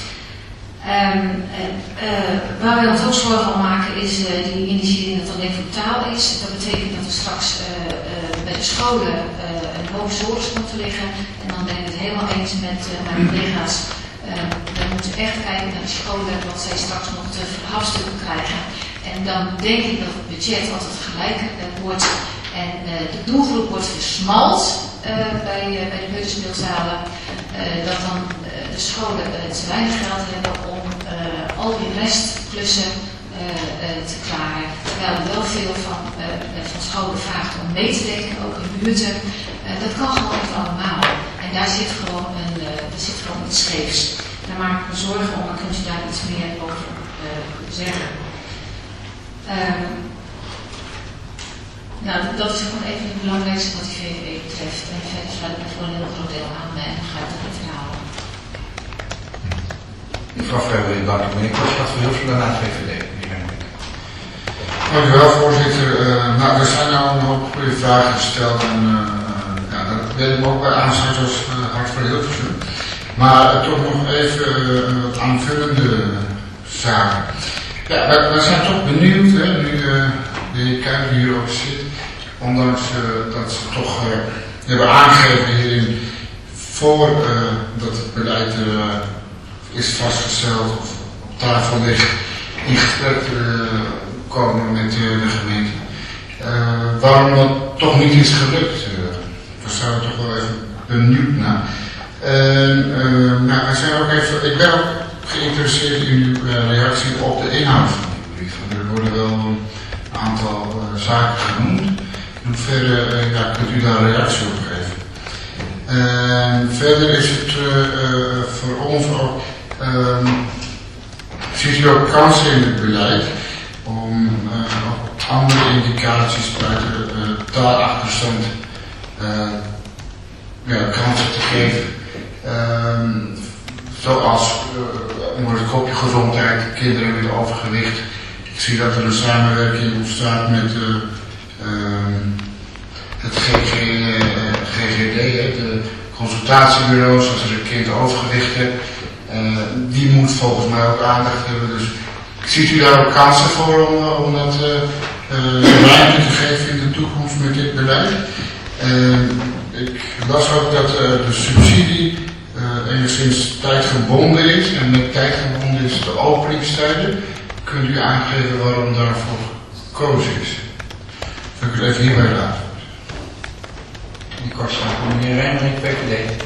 Um, uh, uh, waar wij ons ook zorgen om maken is uh, die initiëring dat alleen voor taal is. Dat betekent dat er straks uh, uh, bij de scholen uh, een hoog zorg komt te liggen. En dan ben ik het helemaal eens met uh, mijn collega's. Uh, we moeten echt kijken naar de scholen wat zij straks nog te verhapstukken krijgen. En dan denk ik dat het budget altijd gelijk uh, wordt. En uh, de doelgroep wordt versmalt uh, bij, uh, bij de peuterspeelzalen. Uh, dat dan uh, de scholen uh, te weinig geld hebben om uh, al die restklussen uh, uh, te klaren. Terwijl er wel veel van, uh, van scholen vraagt om mee te denken, ook in buurten. Uh, dat kan gewoon niet allemaal. En daar zit gewoon, een, uh, daar zit gewoon iets scheefs. Daar maak ik me zorgen om, dan kunt u daar iets meer over uh, zeggen. Um, Nou, dat is gewoon even het belangrijkste wat die V V E betreft. En verder sluit ik me voor een heel groot deel aan en ga ik dat niet verhalen. Mevrouw Vreugde, dank u. Meneer Kortschat van Hilversum, daarna het V V D. Dank u wel, voorzitter. Uh, nou, er zijn nou een hoop goede vragen gesteld en uh, ja, dat weet ik ook bij aansluit als uh, Hart voor Hilversum. Maar uh, toch nog even uh, wat aanvullende zaken. Ja, wij, wij zijn toch benieuwd, hè, nu uh, de heer Kuijper hier ook zit, ondanks uh, dat ze toch uh, hebben aangegeven hierin voor uh, dat het beleid uh, is vastgesteld of op tafel ligt, in gesprek uh, komen met uh, de gemeente. Uh, waarom dat toch niet is gelukt, uh, daar zijn we toch wel even benieuwd naar. En uh, nou, wij zijn ook even, ik ben ook geïnteresseerd in uw uh, reactie op de inhoud van die brief. Er worden wel een aantal uh, zaken genoemd. In hoeverre uh, ja, kunt u daar een reactie op geven? En verder is het uh, uh, voor ons ook, um, ziet u ook kansen in het beleid om uh, ook andere indicaties buiten uh, taalachterstand uh, ja, kansen te geven. Um, zoals uh, onder het kopje gezondheid, kinderen met overgewicht. Ik zie dat er een samenwerking ontstaat met uh, um, het G G, uh, G G D, de consultatiebureaus, als er een kind overgewicht heeft. Uh, die moet volgens mij ook aandacht hebben. Dus ziet u daar ook kansen voor om, om dat uh, uh, ruimte te geven in de toekomst met dit beleid? Uh, ik las ook dat uh, de subsidie uh, enigszins tijdgebonden is. En met tijdgebonden is de openingstijden. Kunt u aangeven waarom daarvoor gekozen is? Zal ik het even hierbij laten? Die kort staat voor meneer Rijnrink, P V D.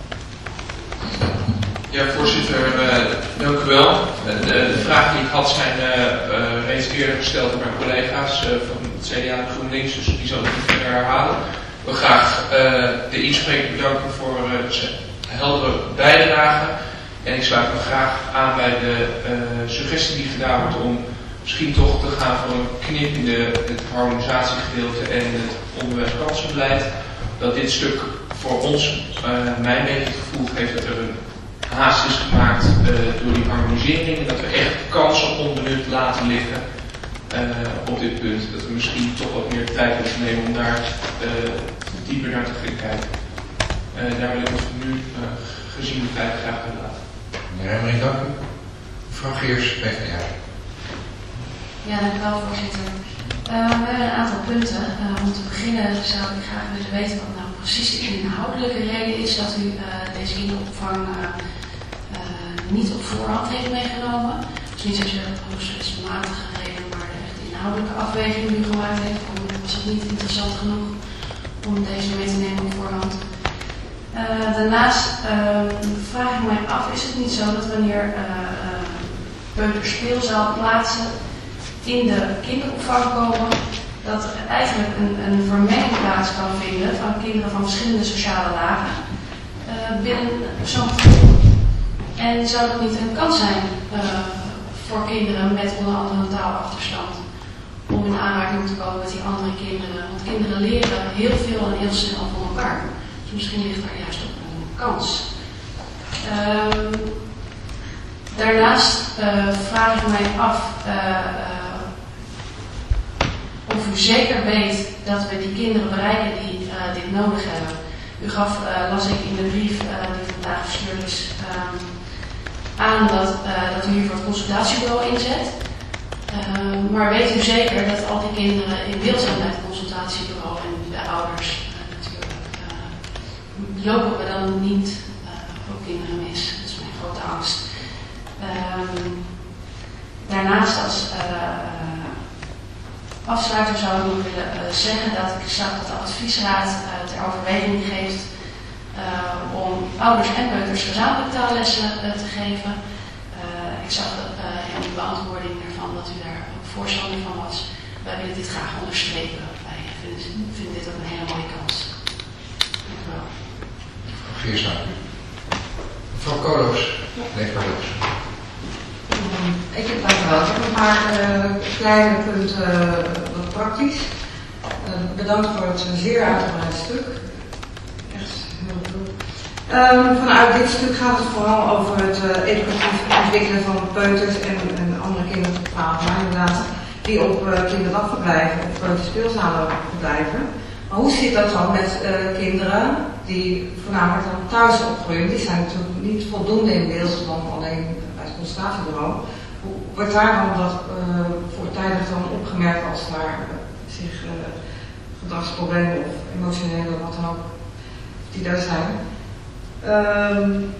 Ja, voorzitter, uh, dank u wel. Uh, de, de vragen die ik had zijn uh, uh, reeds eerder gesteld door mijn collega's uh, van het C D A en GroenLinks, dus die zal ik niet verder herhalen. Ik wil graag uh, de inspreker bedanken voor uh, zijn heldere bijdrage. En ik sluit me graag aan bij de uh, suggestie die gedaan wordt om misschien toch te gaan voor een knip in de, het harmonisatiegedeelte en het onderwijskansenbeleid. Dat dit stuk voor ons, uh, mij een beetje het gevoel geeft dat er een haast is gemaakt uh, door die harmonisering en dat we echt kansen onbenut laten liggen uh, op dit punt. Dat we misschien toch wat meer tijd moeten nemen om daar uh, dieper naar te gaan kijken. Uh, daar wil ik ons nu uh, gezien de tijd graag bij laten. Meneer Rijnrink, dank u. Mevrouw Geers, P V D A. Ja, dank u wel, voorzitter. Uh, we hebben een aantal punten. Uh, om te beginnen zou ik graag willen weten wat nou precies de inhoudelijke reden is dat u uh, deze kinderopvang uh, uh, niet op voorhand heeft meegenomen. Dus niet zozeer de procesmatige reden, maar de echt inhoudelijke afweging die u gemaakt heeft. Was het niet interessant genoeg om deze mee te nemen op voorhand? Uh, daarnaast uh, vraag ik mij af, is het niet zo dat wanneer uh, uh, peuterspeelzaalplaatsen in de kinderopvang komen, dat er eigenlijk een, een vermenging plaats kan vinden van kinderen van verschillende sociale lagen uh, binnen zo'n groep. En zou dat niet een kans zijn uh, voor kinderen met onder andere een taalachterstand om in aanraking te komen met die andere kinderen? Want kinderen leren heel veel en heel snel van elkaar. Dus misschien ligt daar juist ook een kans. Um, daarnaast uh, vraag ik mij af uh, uh, of u zeker weet dat we die kinderen bereiken die uh, dit nodig hebben. U gaf, uh, las ik in de brief uh, die vandaag verstuurd is, um, aan dat, uh, dat u hier voor het consultatiebureau inzet. Uh, maar weet u zeker dat al die kinderen in beeld zijn bij het consultatiebureau en de ouders uh, natuurlijk. Uh, lopen we dan niet uh, ook kinderen mis? Dat is mijn grote angst. Um, daarnaast als uh, afsluiter zou ik nog willen uh, zeggen dat ik zag dat de adviesraad uh, ter overweging geeft uh, om ouders en peuters gezamenlijk taallessen uh, te geven. Uh, ik zag uh, in de beantwoording ervan dat u daar ook voorstander van was. Wij willen dit graag onderstrepen. Wij vinden, vinden dit ook een hele mooie kans. Dank u wel. Geers, dank u. Mevrouw Koolhoofs, leefbaarloos. Ik heb dank u wel. Ik heb een paar uh, kleine punten, uh, wat praktisch. Uh, bedankt voor het zeer uitgebreid stuk. Echt heel goed. Um, vanuit dit stuk gaat het vooral over het uh, educatief ontwikkelen van peuters en, en andere kinderen tot twaalf jaar inderdaad, die op uh, kinderdagverblijven of peuterspeelzalen verblijven. Maar hoe zit dat dan met uh, kinderen die voornamelijk dan thuis opgroeien? Die zijn natuurlijk niet voldoende in beeld dan alleen bij het consultatiebureau. Hoe wordt daar dan dat uh, voortijdig dan opgemerkt als daar uh, zich uh, gedragsproblemen of emotionele wat dan ook die daar zijn? Um,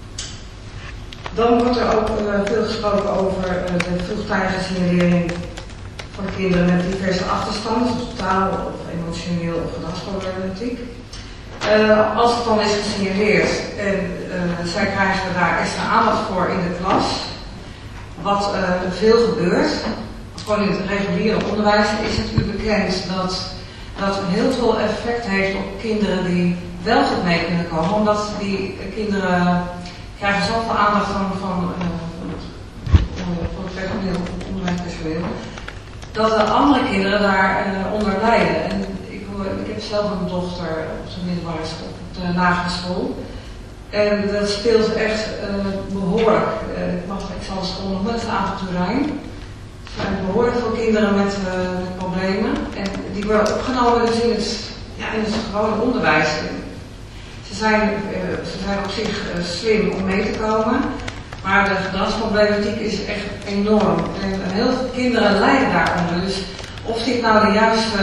dan wordt er ook uh, veel gesproken over uh, de vroegtijdige signalering van kinderen met diverse achterstanden, zoals taal of emotioneel of gedragsproblematiek. Uh, als het dan is gesignaleerd en uh, zij krijgen daar extra aandacht voor in de klas, wat uh, veel gebeurt, gewoon in het reguliere onderwijs, is het u bekend dat dat heel veel effect heeft op kinderen die wel goed mee kunnen komen, omdat die kinderen krijgen zoveel aandacht van, van, uh, van het, van het personeel, van het onderwijspersoneel, dat de andere kinderen daar uh, onder lijden. En ik, ik heb zelf een dochter op de middelbare school, op de lagere school. En dat speelt echt uh, behoorlijk. Uh, ik, mag, ik zal de school nog met aan het Turijn. Er zijn behoorlijk veel kinderen met, uh, met problemen. En die worden opgenomen dus in het, ja, in het gewone onderwijs. Ze zijn, uh, ze zijn op zich uh, slim om mee te komen. Maar de gedragsproblematiek is echt enorm. En heel veel kinderen lijden daaronder. Dus of dit nou de juiste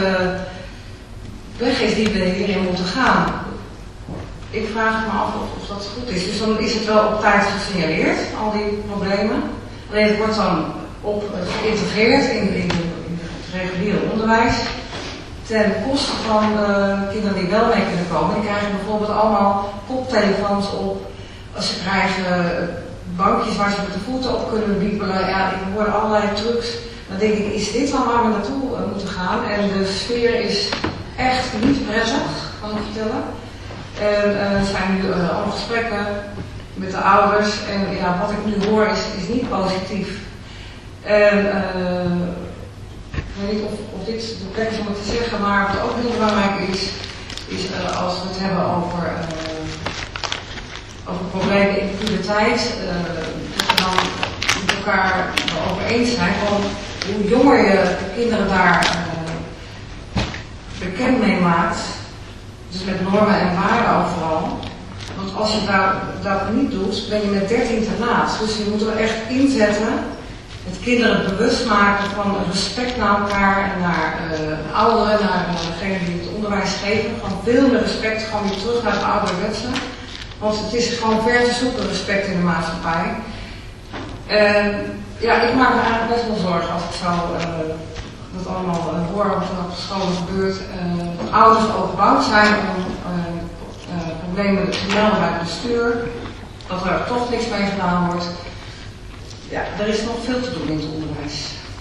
weg is die we hierin moeten gaan. Ik vraag me af of, of dat goed is. Dus dan is het wel op tijd gesignaleerd, al die problemen. Alleen het wordt dan op, geïntegreerd in, in, in het reguliere onderwijs. Ten koste van uh, kinderen die wel mee kunnen komen. Die krijgen bijvoorbeeld allemaal koptelefoons op. Als ze krijgen uh, bankjes waar ze met de voeten op kunnen wiepelen. Ja, ik hoor allerlei trucs. Dan denk ik, is dit dan waar we naartoe uh, moeten gaan? En de sfeer is echt niet prettig, kan ik vertellen. En uh, er zijn nu uh, allemaal gesprekken met de ouders. En ja, wat ik nu hoor is, is niet positief. En uh, ik weet niet of, of dit de plek is om het te zeggen, maar wat ook heel belangrijk is, is uh, als we het hebben over, uh, over problemen in de puberteit, uh, dat we dan met elkaar over eens zijn van hoe jonger je kinderen daar uh, bekend mee maakt. Dus met normen en waarden overal. Want als je dat, dat niet doet, ben je met dertien te laat. Dus je moet er echt inzetten. Het kinderen bewust maken van respect naar elkaar en naar uh, ouderen, naar uh, degenen die het onderwijs geven. Gewoon veel meer respect, gewoon weer terug naar het ouderwetse. Want het is gewoon ver te zoeken, respect in de maatschappij. Uh, ja, ik maak me eigenlijk best wel zorgen als ik zo uh, dat allemaal uh, hoor wat er op de scholen gebeurt. Uh, ouders overbouwd zijn om uh, uh, problemen te melden bij het bestuur. Dat er toch niks mee gedaan wordt. Ja, er is nog veel te doen in het onderwijs.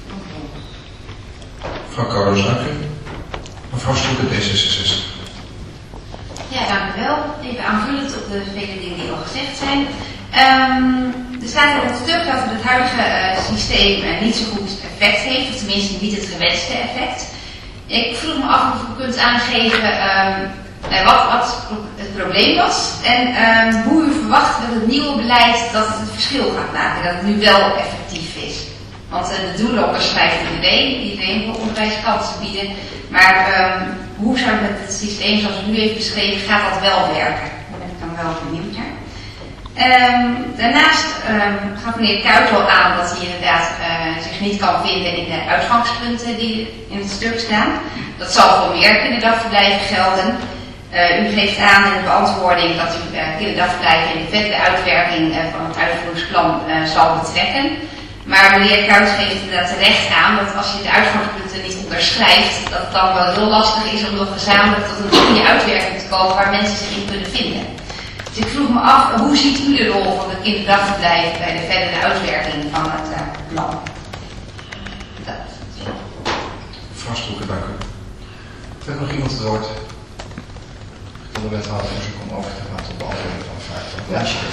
Mevrouw Carlos, dank u. Mevrouw Stoeken, D zesenzestig. Ja, dank u wel. Even aanvullend op de vele dingen die al gezegd zijn. Um, er staat in het stuk dat het huidige uh, systeem uh, niet zo goed effect heeft, of tenminste niet het gewenste effect. Ik vroeg me af of u kunt aangeven um, uh, wat, wat het probleem was en um, hoe u verwacht dat het nieuwe beleid dat het, het verschil gaat maken, dat het nu wel effectief is. Want uh, de doelloppers schrijft iedereen, iedereen wil onderwijskansen bieden, maar um, hoe zou het, het systeem zoals u nu heeft beschreven, gaat dat wel werken? Daar ben ik dan wel benieuwd naar. Um, daarnaast um, gaf meneer Kuijtel aan dat hij inderdaad uh, zich niet kan vinden in de uitgangspunten die in het stuk staan. Dat zal voor meer kinderdagverblijven gelden. Uh, u geeft aan in de beantwoording dat u uh, kinderdagverblijven in de verdere uitwerking uh, van het uitvoeringsplan uh, zal betrekken. Maar meneer Kuijt geeft inderdaad terecht aan dat als je de uitgangspunten niet onderschrijft, dat het dan wel heel lastig is om nog gezamenlijk tot een goede uitwerking te komen waar mensen zich in kunnen vinden. Dus ik vroeg me af, hoe ziet u de rol van de kinderdagverblijf bij de verdere uitwerking van het uh, plan? Dat. Mevrouw Stoeken, dank u. Heeft nog iemand het woord? Ik wil de wethouder verzoeken om over te gaan tot beantwoording van de vraag van de lijstje.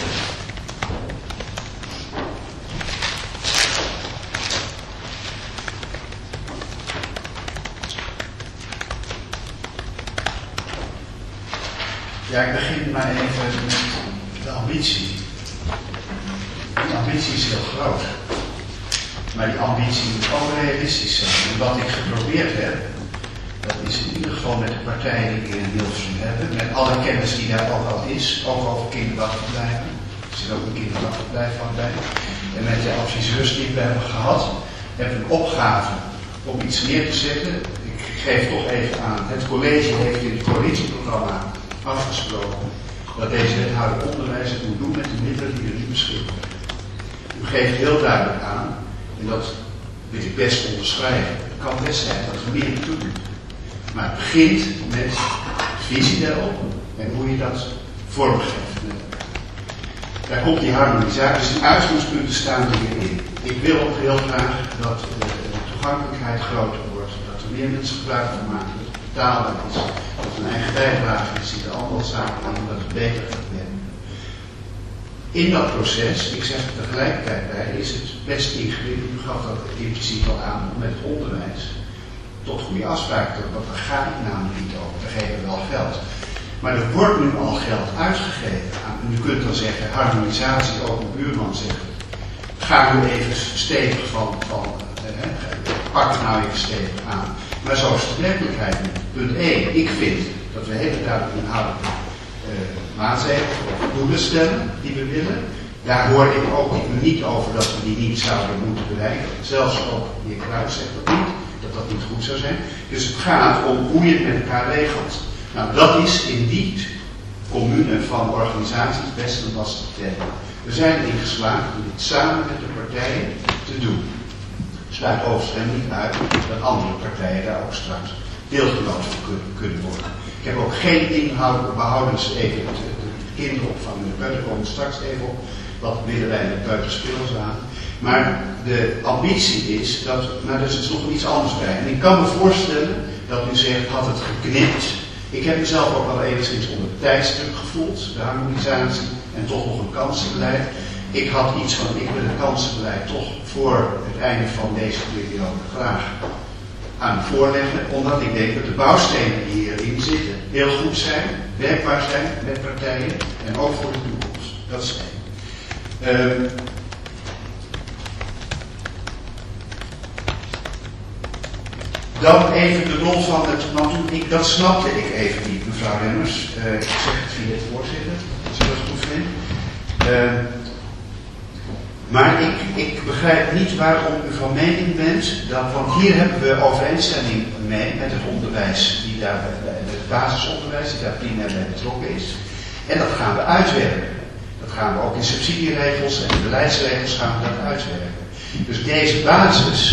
Ja, ik begin maar even met de ambitie. Die ambitie is heel groot. Maar die ambitie moet ook realistisch zijn. En wat ik geprobeerd heb, dat is in ieder geval met de partijen die in Hilversum hebben, met alle kennis die daar ook al is, ook over kinderdagverblijven. Er zit ook een kinderdagverblijf van bij. En met de adviseurs die we hebben gehad, hebben we een opgave om iets neer te zetten. Ik geef toch even aan, het college heeft in het coalitieprogramma afgesproken dat deze wethouder onderwijs het moet doen met de middelen die er nu beschikbaar zijn. U geeft heel duidelijk aan, en dat wil ik best onderschrijven, het kan best zijn dat we meer moeten doen. Maar het begint met de visie daarop en hoe je dat vormgeeft. Daar komt die harmonisatie, dus die uitgangspunten staan hierin. Ik wil ook heel graag dat de toegankelijkheid groter wordt, dat er meer mensen gebruik van maken. betaalbaar is, dat een eigen bijdrage is, zitten allemaal zaken in dat het beter gaat werken. In dat proces, ik zeg er tegelijkertijd bij, is het best ingewikkeld, u gaf dat impliciet al aan, met het onderwijs tot goede afspraken te, want daar ga ik namelijk niet over, daar geven we wel geld. Maar er wordt nu al geld uitgegeven aan, en u kunt dan zeggen, harmonisatie, ook een buurman zegt, ga nu even stevig van, van eh, pak het nou even stevig aan. Maar zo is de werkelijkheid niet. Punt één, ik vind dat we hele duidelijk inhoudelijke uh, maatregelen of doelen stellen die we willen. Daar hoor ik ook niet over dat we die niet zouden moeten bereiken. Zelfs ook de heer Kruijs zegt dat niet, dat dat niet goed zou zijn. Dus het gaat om hoe je het met elkaar regelt. Nou, dat is in die commune van organisaties best een lastig thema. We zijn erin geslaagd om dit samen met de partijen te doen. Sluit overigens niet uit dat andere partijen daar ook straks deelgenoot van kunnen, kunnen worden. Ik heb ook geen inhoud, behoudens even de, de kinderopvang en de peuter komen straks even op. Wat willen wij met peuterspeels aan. Maar de ambitie is dat, nou er is nog iets anders bij. En ik kan me voorstellen dat u zegt, had het geknipt. Ik heb mezelf ook wel enigszins onder het tijdstuk gevoeld, de harmonisatie en toch nog een kansenbeleid. Ik had iets van, ik wil het kansenbeleid toch voor het einde van deze periode graag aan voorleggen, omdat ik denk dat de bouwstenen die hierin zitten heel goed zijn, werkbaar zijn met partijen en ook voor de toekomst. Dat is één. Uh, Dan even de rol van het, want ik, dat snapte ik even niet, mevrouw Remmers. Uh, ik zeg het via het voorzitter, als u dat goed vindt. Uh, maar ik, ik begrijp niet waarom u van mening bent, dat, want hier hebben we overeenstemming mee met het onderwijs, die daar, het basisonderwijs, die daar primair bij betrokken is. En dat gaan we uitwerken. Dat gaan we ook in subsidieregels en in beleidsregels gaan we dat uitwerken. Dus deze basis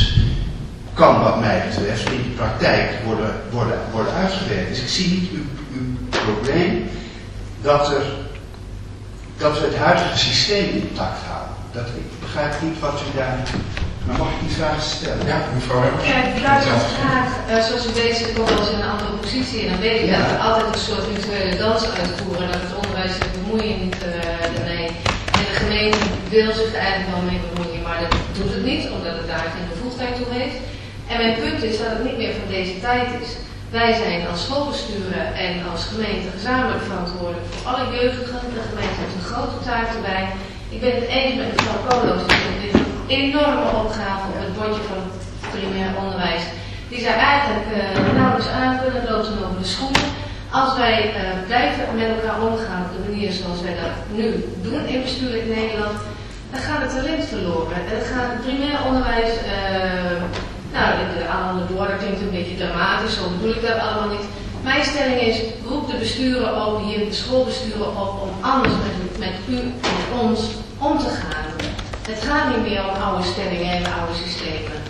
kan wat mij betreft in de praktijk worden, worden, worden uitgewerkt. Dus ik zie niet uw, uw probleem dat, er, dat we het huidige systeem intact houden. Dat, ik begrijp niet wat u daar... Maar mag ik die vraag stellen? Ja, mevrouw Remmers. Ja, ik vraag me graag, uh, zoals u weet zit ik ook wel eens in een andere positie en dan weet ik ja. dat we altijd een soort rituele dans uitvoeren, dat het onderwijs zich bemoeien niet uh, ermee. En de gemeente wil zich er eigenlijk wel mee bemoeien, maar dat doet het niet, omdat het daar geen bevoegdheid toe heeft. En mijn punt is dat het niet meer van deze tijd is. Wij zijn als schoolbesturen en als gemeente gezamenlijk verantwoordelijk voor alle jeugdigen. De gemeente heeft een grote taak erbij. Ik ben het eens met mevrouw Koolhoos, die heeft dit een enorme opgave op het bordje van het primair onderwijs. Die zij eigenlijk uh, nauwelijks aankunnen, lopen over de schoenen. Als wij uh, blijven met elkaar omgaan op de manier zoals wij dat nu doen in bestuurlijk Nederland, dan gaat het talent verloren. En dan gaat het primair onderwijs... Uh, Nou, de aanhalen door, dat klinkt een beetje dramatisch, zo bedoel ik dat allemaal niet. Mijn stelling is, roep de besturen op, hier de schoolbesturen op, om anders met, met u en ons om te gaan. Het gaat niet meer om oude stellingen en oude systemen.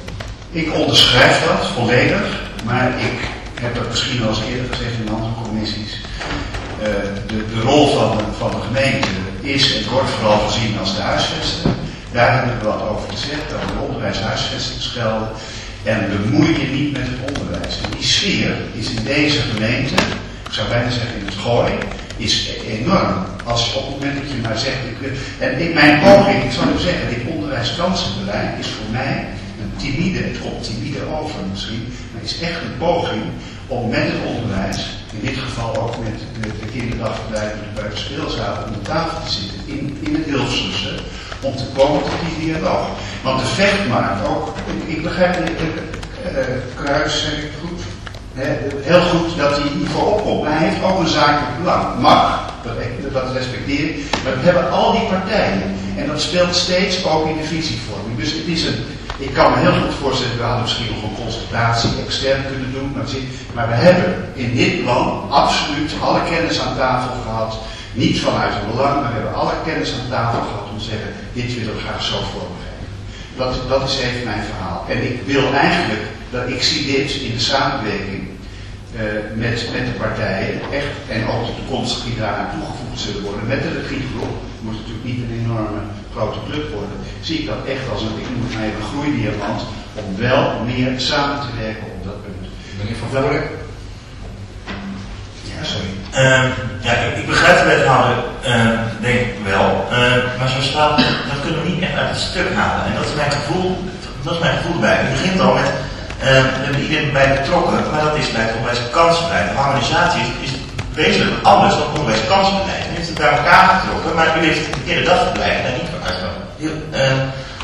Ik onderschrijf dat volledig, maar ik heb dat misschien al eens eerder gezegd in andere commissies. Uh, de, de rol van de, van de gemeente is en wordt vooral gezien als de huisvester. Daar hebben we wat over gezegd, over de onderwijs-huisvestingsgelden. En bemoei je niet met het onderwijs. En die sfeer is in deze gemeente, ik zou bijna zeggen in het Gooi, is enorm. Als je op het moment dat je maar zegt, ik wil... En in mijn poging, ik zal u zeggen, dit onderwijskansenbeleid is voor mij een timide, het komt timide over misschien, maar het is echt een poging om met het onderwijs, in dit geval ook met de, de kinderdagverblijven, de buitenspeelzaal, om de tafel te zitten in, in het Hilversumse, om te komen tot die dialoog. Want de vechtmarkt ook, ik, ik begrijp het, uh, Kruijs, zeg ik goed, hè, heel goed dat hij hiervoor opkomt. Maar hij heeft ook een zakelijk belang. Mag, dat, dat respecteer ik, maar we hebben al die partijen. En dat speelt steeds ook in de visievorming. Dus het is een, ik kan me heel goed voorstellen, we hadden misschien nog een consultatie extern kunnen doen, maar, maar we hebben in dit plan absoluut alle kennis aan tafel gehad. Niet vanuit een belang, maar we hebben alle kennis aan tafel gehad om te zeggen, dit willen we graag zo vormgeven. Dat, dat is even mijn verhaal. En ik wil eigenlijk, dat ik zie dit in de samenwerking uh, met, met de partijen, echt, en ook de toekomstige die daaraan toegevoegd zullen worden, met de regiegroep, het moet natuurlijk niet een enorme grote club worden, zie ik dat echt als een, ik noem het maar even een groeidiamant, om wel meer samen te werken op dat punt. Meneer Van Voren. Uh, ja, ik, ik begrijp de wethouder, uh, denk ik wel. Uh, maar zo staat, dat kunnen we niet echt uit het stuk halen. En dat is mijn gevoel, dat is mijn gevoel erbij. Het begint al met, uh, we hebben iedereen bij betrokken, maar dat is bij het onderwijskansenbeleid. De harmonisatie is, is wezenlijk anders dan het onderwijskansenbeleid. U heeft het bij elkaar getrokken, maar u heeft een keer de dagverblijf daar niet van uitgenomen. Uh,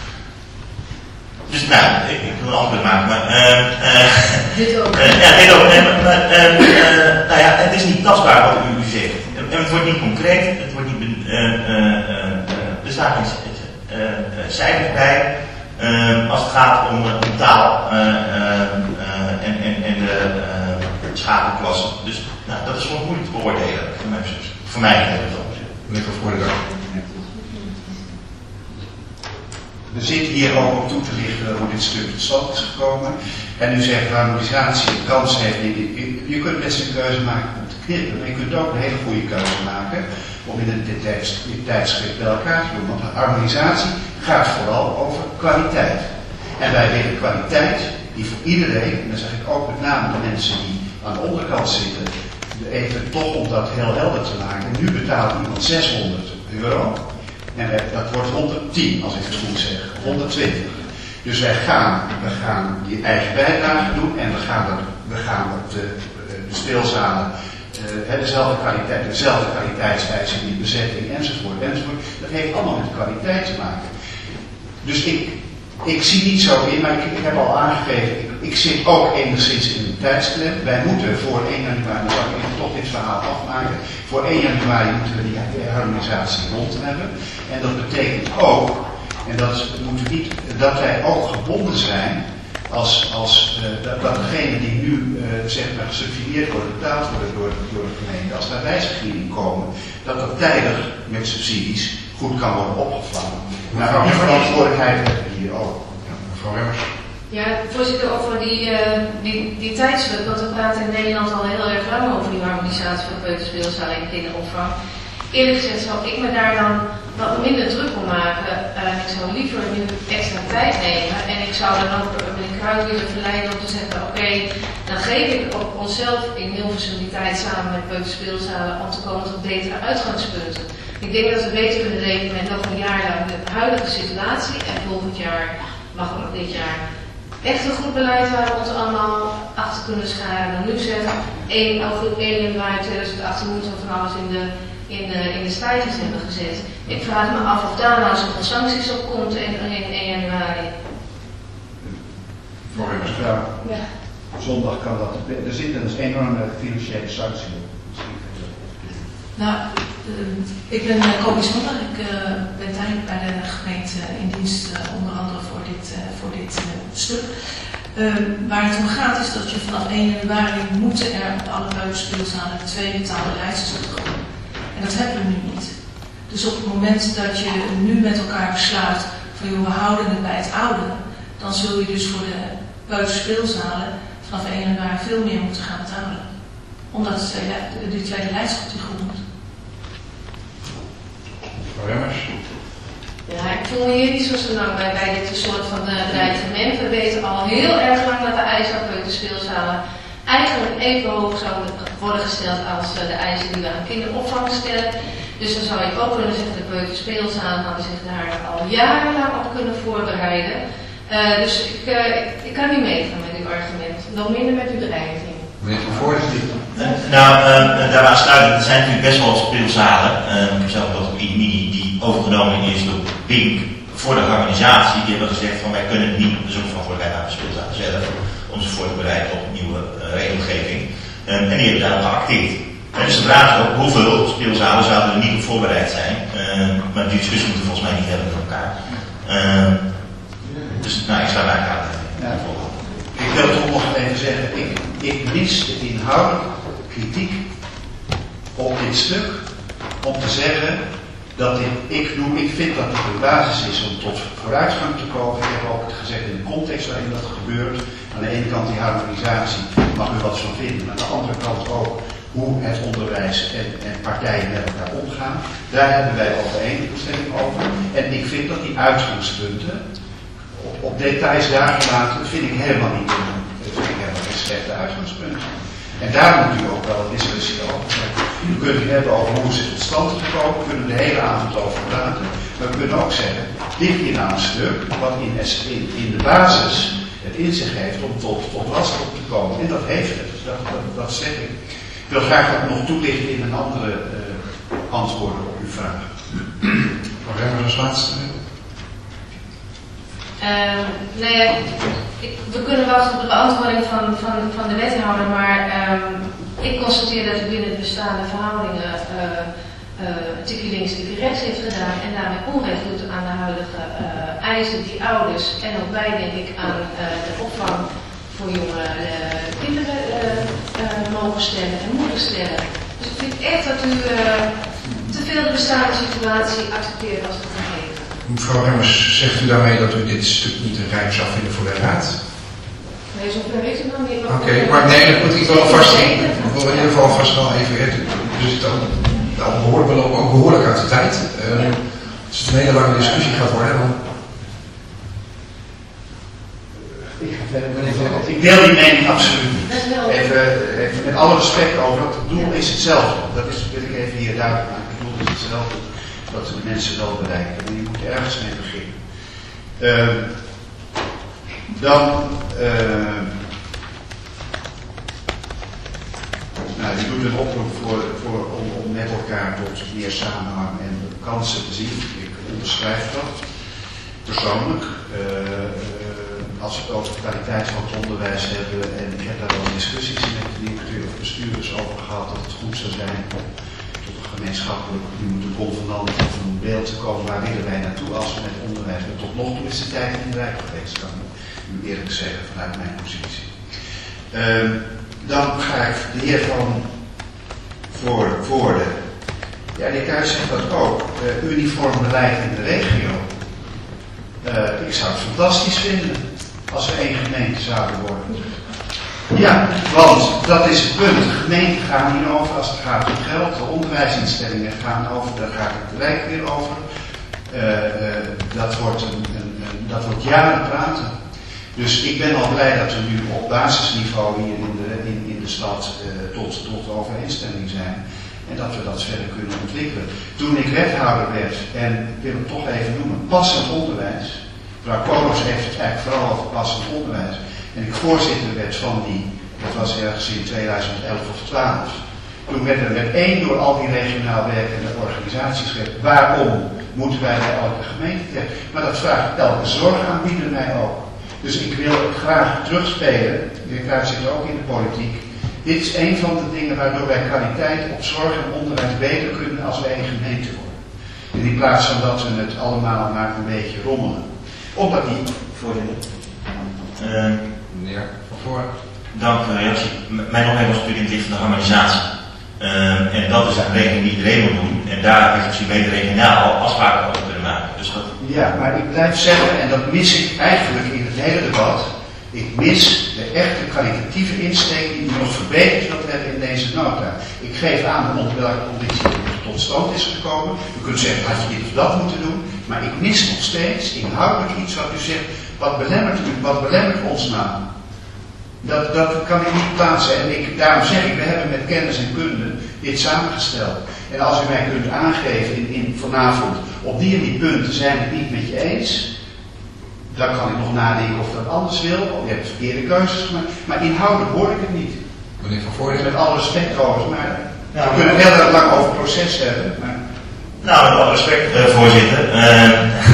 Dus nou, ik, ik wil een antwoord maken, maar... Uh, uh, dit ook. Uh, ja, dit ook. Nee, maar, maar, uh, uh, nou ja, het is niet tastbaar wat u, u zegt. En het wordt niet concreet, het wordt niet... Uh, uh, uh, er staan geen uh, uh, cijfers bij uh, als het gaat om, uh, om taal uh, uh, uh, en, en, en de uh, schakelklassen. Dus nou, dat is gewoon moeilijk te beoordelen voor mij. Voor mij in ieder geval. Meneer Van Voordendag. We zitten hier ook om toe te lichten hoe dit stuk tot stand is gekomen. En u zegt harmonisatie een kans heeft. Je, je kunt best een keuze maken om te knippen. Maar je kunt ook een hele goede keuze maken om in dit, tijds, dit tijdschrift bij elkaar te doen. Want harmonisatie gaat vooral over kwaliteit. En wij willen kwaliteit die voor iedereen, en dan zeg ik ook met name de mensen die aan de onderkant zitten, even toch om dat heel helder te maken. Nu betaalt iemand zeshonderd euro. En dat wordt honderdtien, als ik het goed zeg, honderdtwintig. Dus wij gaan, we gaan die eigen bijdrage doen en we gaan, dat, we gaan op de, de speelzalen uh, dezelfde kwaliteit, dezelfde kwaliteitswijze, die bezetting enzovoort, enzovoort. Dat heeft allemaal met kwaliteit te maken. Dus ik, ik zie niet zo in, maar ik, ik heb al aangegeven, ik, ik zit ook enigszins in een tijdsklem. Wij moeten voor één januari, dan zal ik even toch dit verhaal afmaken, voor één januari moeten we die harmonisatie rond hebben. En dat betekent ook, en dat moeten we niet, dat wij ook gebonden zijn als, als uh, dat, dat degene die nu uh, zeg maar gesubsidieerd worden, betaald worden door, door de gemeente, als daar wijzigingen komen, dat dat tijdig met subsidies goed kan worden opgevangen. Maar die verantwoordelijkheid hebben we hier ook. Ja, mevrouw Remmers. Ja, voorzitter, over die, uh, die, die tijdsdruk, want we praten in Nederland al heel erg lang over die harmonisatie van peuterspeelzalen en kinderopvang. Eerlijk gezegd zou ik me daar dan wat minder druk om maken. Uh, ik zou liever nu extra tijd nemen en ik zou dan ook meneer Kruid willen verleiden om te zeggen, oké, okay, dan geef ik op onszelf in Hilversum die tijd samen met peuterspeelzalen om te komen tot betere uitgangspunten. Ik denk dat we beter kunnen rekenen met nog een jaar lang de huidige situatie en volgend jaar, mag ook dit jaar, echt een goed beleid waar we ons allemaal achter kunnen scharen. Dan nu zeggen, één januari tweeduizend achttien moeten we van alles in de, in de, in de stijgers hebben gezet. Ik vraag me af of daar nou zoveel sancties op komt in, in één januari. Mevrouw Remmers. Ja. Ja. Zondag kan dat. Er zit een enorme financiële sanctie op. Nou, uh, ik ben uh, Kobi Sonder. Ik uh, ben tijdelijk bij de gemeente in dienst, uh, onder andere voor dit, uh, voor dit uh, stuk. Uh, waar het om gaat is dat je vanaf één januari moeten er op alle peuterspeelzalen twee betaalde leidsters komen. En dat hebben we nu niet. Dus op het moment dat je nu met elkaar besluit van joh, we houden het bij het oude, dan zul je dus voor de peuterspeelzalen vanaf één januari veel meer moeten gaan betalen. Omdat de tweede, de tweede leidschap die goed moet. Mevrouw Remmers. Ja, ik voel me hier niet zo lang bij, bij dit soort van uh, dreigement. We weten al heel erg lang dat de eisen aan peuterspeelzalen eigenlijk even hoog zouden worden gesteld als uh, de eisen die we aan kinderopvang stellen. Dus dan zou je ook kunnen zeggen, de peuterspeelzalen hadden zich daar al jarenlang op kunnen voorbereiden. Uh, dus ik, uh, ik, ik kan niet meegaan met uw argument. Nog minder met uw dreiging. Meneer Van Voordendag. Uh, nou, uh, daaraan sluiten, er zijn natuurlijk best wel speelzalen. Uh, ik heb zelf ook een mini die overgenomen is door Pink voor de harmonisatie. Die hebben gezegd van wij kunnen het niet, dus ook verantwoordelijkheid aan de speelzalen zelf, om ze voor te bereiden op nieuwe uh, regelgeving. Uh, en die hebben daarop geacteerd. En dus de vraag is ook hoeveel speelzalen zouden er niet op voorbereid zijn. Uh, maar die discussie moeten we volgens mij niet hebben met elkaar. Uh, dus nou, ik sluit eigenlijk aan. Ja. Ik wil toch nog even zeggen, ik, ik mis de inhoudelijke kritiek op dit stuk om te zeggen dat dit, ik, noem, ik vind dat het de basis is om tot vooruitgang te komen. Ik heb ook gezegd in de context waarin dat gebeurt. Aan de ene kant die harmonisatie, mag u wat van vinden, maar aan de andere kant ook hoe het onderwijs en, en partijen met elkaar omgaan. Daar hebben wij overeenstemming over. En ik vind dat die uitgangspunten op, op details daar gelaten, dat vind ik helemaal niet dat vind ik helemaal geen slechte uitgangspunten. En daar moet u ook wel een discussie over hebben. We kunnen het hebben over hoe ze tot stand is gekomen, we kunnen er de hele avond over praten. Maar we kunnen ook zeggen, dit hier nou een stuk wat in, in, in de basis het in zich heeft om tot, tot last op te komen. En dat heeft het, dus dat, dat, dat zeg ik. Ik wil graag dat nog toelichten in een andere uh, antwoorden op uw vraag. Nog even als laatste. Uh, nee, ik, we kunnen wachten op de beantwoording van, van, van de wethouder, maar um, ik constateer dat u binnen de bestaande verhoudingen uh, uh, tikkie links, tikkie rechts heeft gedaan en daarmee onrecht doet aan de huidige uh, eisen die ouders en ook wij denk ik aan uh, de opvang voor jonge uh, kinderen uh, uh, mogen stellen en moeten stellen. Dus ik vind echt dat u uh, te veel de bestaande situatie accepteert als het gegeven. Mevrouw Remmers, zegt u daarmee dat u dit stuk niet een rijp zou vinden voor de raad? Nee, zover weet u nog niet. Oké, okay, maar nee, dat moet ik wel vast in. Ik wil in ieder geval vast wel even weten. Dus het al behoorlijk, we lopen ook behoorlijk uit de tijd. Uh, als het een hele lange discussie gaat worden, dan... Ik deel die mening absoluut niet. Even, even met alle respect over dat het doel is hetzelfde. Dat is, wil ik even hier duidelijk maken. Het doel is hetzelfde. Dat we de mensen wel bereiken. En je moet ergens mee beginnen. Uh, dan... Uh, nou, je doet een oproep voor, voor, om, om met elkaar tot meer samenhang en kansen te zien. Ik onderschrijf dat. Persoonlijk. Uh, uh, als we het over de kwaliteit van het onderwijs hebben. En ik heb daar wel discussies met de directeur of bestuurders over gehad. Dat het goed zou zijn om gemeenschappelijk, nu moet de convenant of een beeld te komen, waar willen wij naartoe als we met onderwijs. Maar tot nog toe is de tijd niet rijk geweest, kan ik u eerlijk zeggen, vanuit mijn positie. Uh, dan ga ik de heer van voor, Voorde. Ja, de heer Kuijs zegt dat ook. Uh, uniform beleid in de regio. Uh, ik zou het fantastisch vinden als we één gemeente zouden worden. Ja, want dat is het punt. De gemeenten gaan hier over als het gaat om geld. De onderwijsinstellingen gaan over, daar gaat het Rijk weer over. Uh, uh, dat, wordt een, een, een, dat wordt jaren praten. Dus ik ben al blij dat we nu op basisniveau hier in de, in, in de stad uh, tot, tot overeenstemming zijn. En dat we dat verder kunnen ontwikkelen. Toen ik wethouder werd, en ik wil het toch even noemen, passend onderwijs. Mevrouw Kolos heeft het eigenlijk vooral over passend onderwijs. En ik voorzitter werd van die, dat was ergens in tweeduizend elf of twaalf. Toen werd er met één door al die regionaal werkende organisaties gezegd, waarom moeten wij bij elke gemeente terecht? Maar dat vraagt elke zorgaanbieder mij ook. Dus ik wil graag terugspelen, de heer Kruijs zit ook in de politiek. Dit is een van de dingen waardoor wij kwaliteit op zorg en onderwijs beter kunnen als wij een gemeente worden. En in plaats van dat we het allemaal maar een beetje rommelen. Omdat die... Voorzitter. Uh, Meneer Van Voorde. Dank voor de reactie. M- mijn opmerking was natuurlijk in het licht van de harmonisatie. Uh, en dat is een regeling die iedereen moet doen. En daar heeft misschien beter regionaal afspraken over kunnen maken. Dus dat... Ja, maar ik blijf zeggen, en dat mis ik eigenlijk in het hele debat. Ik mis de echte kwalitatieve insteek die nog verbeterd wilt hebben in deze nota. Ik geef aan onder welke conditie het tot stand is gekomen. U kunt zeggen, had je dit of dat moeten doen. Maar ik mis nog steeds inhoudelijk iets wat u zegt, wat belemmert u, wat belemmert ons nou? Dat, dat kan ik niet plaatsen. En ik, daarom zeg ik, we hebben met kennis en kunde dit samengesteld. En als u mij kunt aangeven in, in vanavond, op die en die punten zijn het niet met je eens, dan kan ik nog nadenken of dat anders wil. Of je hebt verkeerde keuzes gemaakt. Maar inhoudelijk hoor ik het niet. Meneer Van Voorde. Met alle respect over, maar nou, we kunnen heel erg lang over het proces hebben. Maar... Nou, met alle respect, uh, voorzitter. Uh,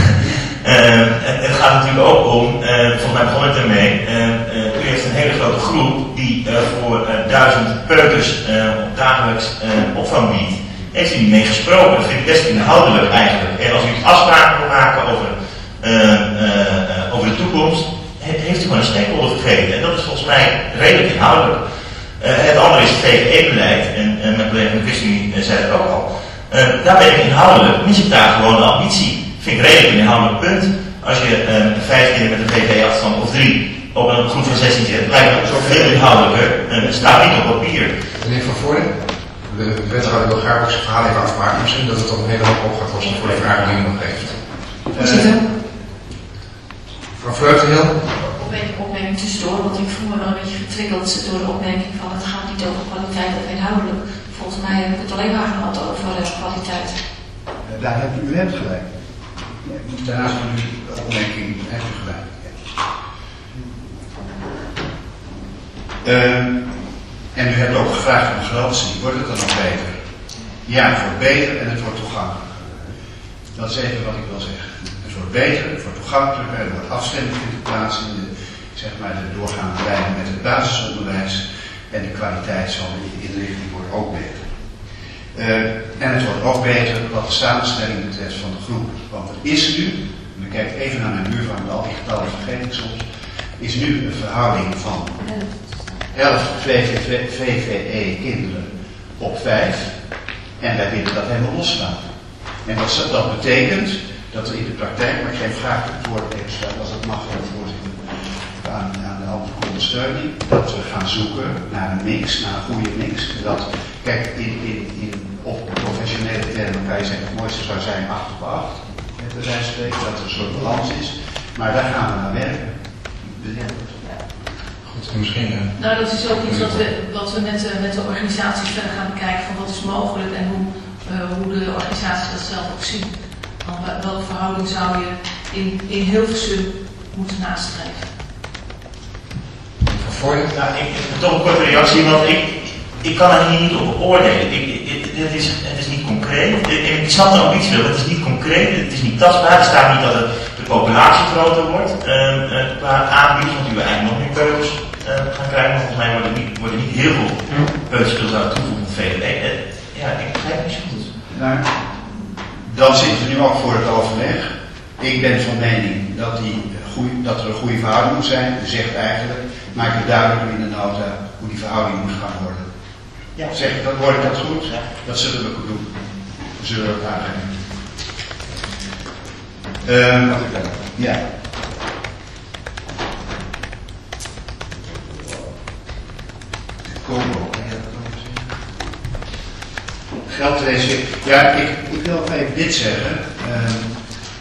uh, het, het gaat natuurlijk ook om, uh, volgens mij begon ik ermee, uh, uh, u heeft een hele grote groep die uh, voor uh, duizend peuters uh, op dagelijks uh, opvang biedt. Heeft u niet mee gesproken? Dat vind ik best inhoudelijk eigenlijk. En als u afspraken wil maken over, uh, uh, uh, over de toekomst, he, heeft u gewoon een stakeholder vergeten. En dat is volgens mij redelijk inhoudelijk. Uh, het andere is het V V E-beleid, en uh, mijn collega Christine uh, zei het ook al. Uh, daar ben ik inhoudelijk, mis ik daar gewoon de ambitie. Vind ik redelijk een inhoudelijk punt. Als je uh, vijf keer met een V V E-afstand of drie op een groep van zestien zit, lijkt me zo veel inhoudelijker. Het uh, staat niet op papier. Meneer Van Voorde, de wethouder wil graag ook zijn verhaal even afmaken. Misschien dat het dan een hele hoop op gaat kosten voor de vraag die u nog heeft. Voorzitter. Uh, Mevrouw Vleugel. Op een opmerking tussendoor, want ik voel me wel een beetje getriggerd door de opmerking van het gaat niet over kwaliteit of inhoudelijk. Volgens mij heb ik het alleen maar gehad over uh, kwaliteit. Uh, daar hebt u, u hebt gelijk. Daarnaast van uw opmerking heeft u gelijk. Uh, en u hebt ook gevraagd om garantie. Wordt het dan nog beter? Ja, het wordt beter en het wordt toegankelijker. Dat is even wat ik wil zeggen. Het wordt beter, het wordt toegankelijker, er wordt afstemming vindt plaats in de, zeg maar, de doorgaande lijnen met het basisonderwijs. En de kwaliteit van de inrichting wordt ook beter. Uh, en het wordt ook beter wat de samenstelling betreft van de groep. Want er is nu, en dan kijk ik even naar mijn buurvrouw, met al die getallen vergeet ik soms, is nu een verhouding van elf V V E kinderen op vijf. En wij willen dat helemaal loslaten. En dat, dat betekent dat er in de praktijk, maar ik geef graag het woord even sluiten, als dat mag, voorzitter, aan, aan de hand van ondersteuning, dat we gaan zoeken naar een mix, naar een goede mix. En dat, kijk, in, in, in, op professionele termen kan je zeggen, het mooiste zou zijn acht op acht. Bij wijze van spreken, dat er een soort balans is. Maar daar gaan we naar werken. Goed, misschien... Uh... Nou, dat is ook iets wat we, wat we met, uh, met de organisaties verder gaan bekijken, van wat is mogelijk en hoe, uh, hoe de organisaties dat zelf ook zien. Want welke verhouding zou je in, in Hilversum moeten nastreven? Voor je? Nou, ik heb toch een korte reactie, want ik, ik kan er hier niet op beoordelen. Ik, ik, het, is, het is niet concreet. Ik, ik snap de ambitie wel, het is niet concreet, het is niet tastbaar. Er staat niet dat het, de populatie groter wordt uh, uh, qua aanbieding, want u wil eigenlijk nog meer peuters uh, gaan krijgen. Maar volgens mij worden niet, worden niet heel veel peuterspeelzaken toegevoegd met V V E. Uh, ja, ik begrijp het niet zo goed. Nou, dan zitten we nu ook voor het overleg. Ik ben van mening dat, die goeie, dat er een goede verhouding moet zijn. U zegt eigenlijk, maak het duidelijk in de nota hoe die verhouding moet gaan worden. Ja. Zeg, dat hoor ik dat goed? Ja. Dat zullen we doen. Dat zullen we ook aangeven. Um, ja. Kobo. Geldwezen. Ja, ik, ik wil even dit zeggen. Um,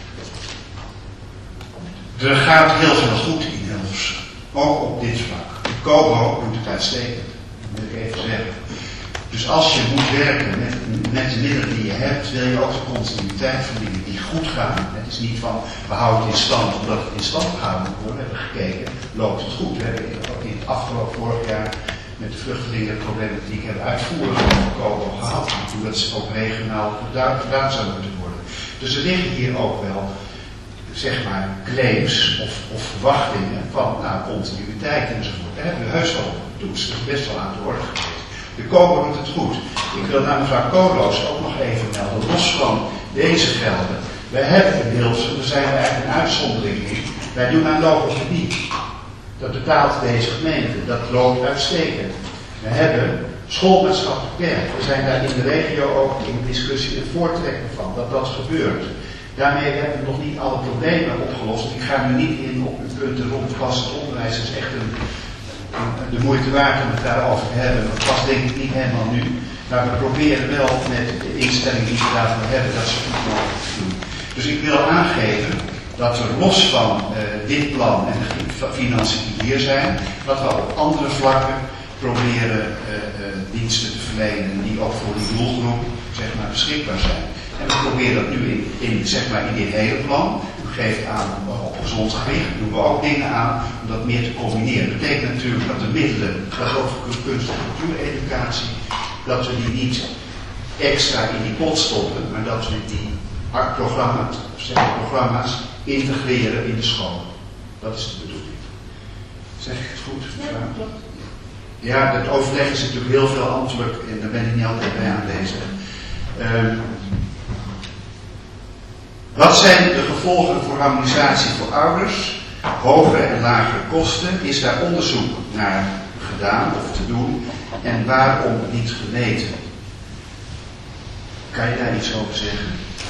er gaat heel veel goed in Hilversum. Ook op dit vlak. De Kobo doet het uitstekend. Dat moet ik even zeggen. Dus als je moet werken met, met de middelen die je hebt, wil je ook de continuïteit van dingen die goed gaan. Het is niet van, we houden het in stand omdat het in stand gehouden moet worden. We hebben gekeken, loopt het goed. We hebben ook in het afgelopen vorig jaar met de vluchtelingenproblematiek hebben uitvoerig over Kobo gehad. Hoe dat ook regionaal gedaan zou moeten worden. Dus er liggen hier ook wel, zeg maar, claims of, of verwachtingen van nou, continuïteit enzovoort. Daar hebben we heus wel op getoetst. Dat is best wel aan de orde geweest. De Kobo doet het goed. Ik wil naar mevrouw Koolhoos ook nog even melden. Los van deze gelden. Wij hebben in Hilversum, daar zijn we eigenlijk een uitzondering in. Wij doen aan logopedie. Dat betaalt deze gemeente. Dat loopt uitstekend. We hebben schoolmaatschappelijk werk. We zijn daar in de regio ook in discussie en voortrekken van. Dat dat gebeurt. Daarmee hebben we nog niet alle problemen opgelost. Ik ga nu niet in op uw punten rond klassisch onderwijs. Dat is echt een, een, de moeite waard om het daarover te hebben. Dat past denk ik niet helemaal nu. Maar we proberen wel met de instelling die we daarvoor hebben dat ze goed mogelijk doen. Dus ik wil aangeven dat we los van uh, dit plan en de financiën die hier zijn, dat we op andere vlakken proberen uh, uh, diensten te verlenen die ook voor die doelgroep zeg maar, beschikbaar zijn. En we proberen dat nu in, in, zeg maar, in dit hele plan. U geeft aan op gezond gewicht, doen we ook dingen aan om dat meer te combineren. Dat betekent natuurlijk dat de middelen, dat ook voor kunst- en cultuureducatie, dat we die niet extra in die pot stoppen, maar dat we die programma's, zeg, programma's integreren in de school. Dat is de bedoeling. Zeg ik het goed? Ja, klopt. Ja, het overleg is natuurlijk heel veel ambtelijk en daar ben ik niet altijd bij aanwezig. Um, Wat zijn de gevolgen voor harmonisatie voor ouders? Hogere en lagere kosten? Is daar onderzoek naar gedaan of te doen? En waarom niet gemeten? Kan je daar iets over zeggen?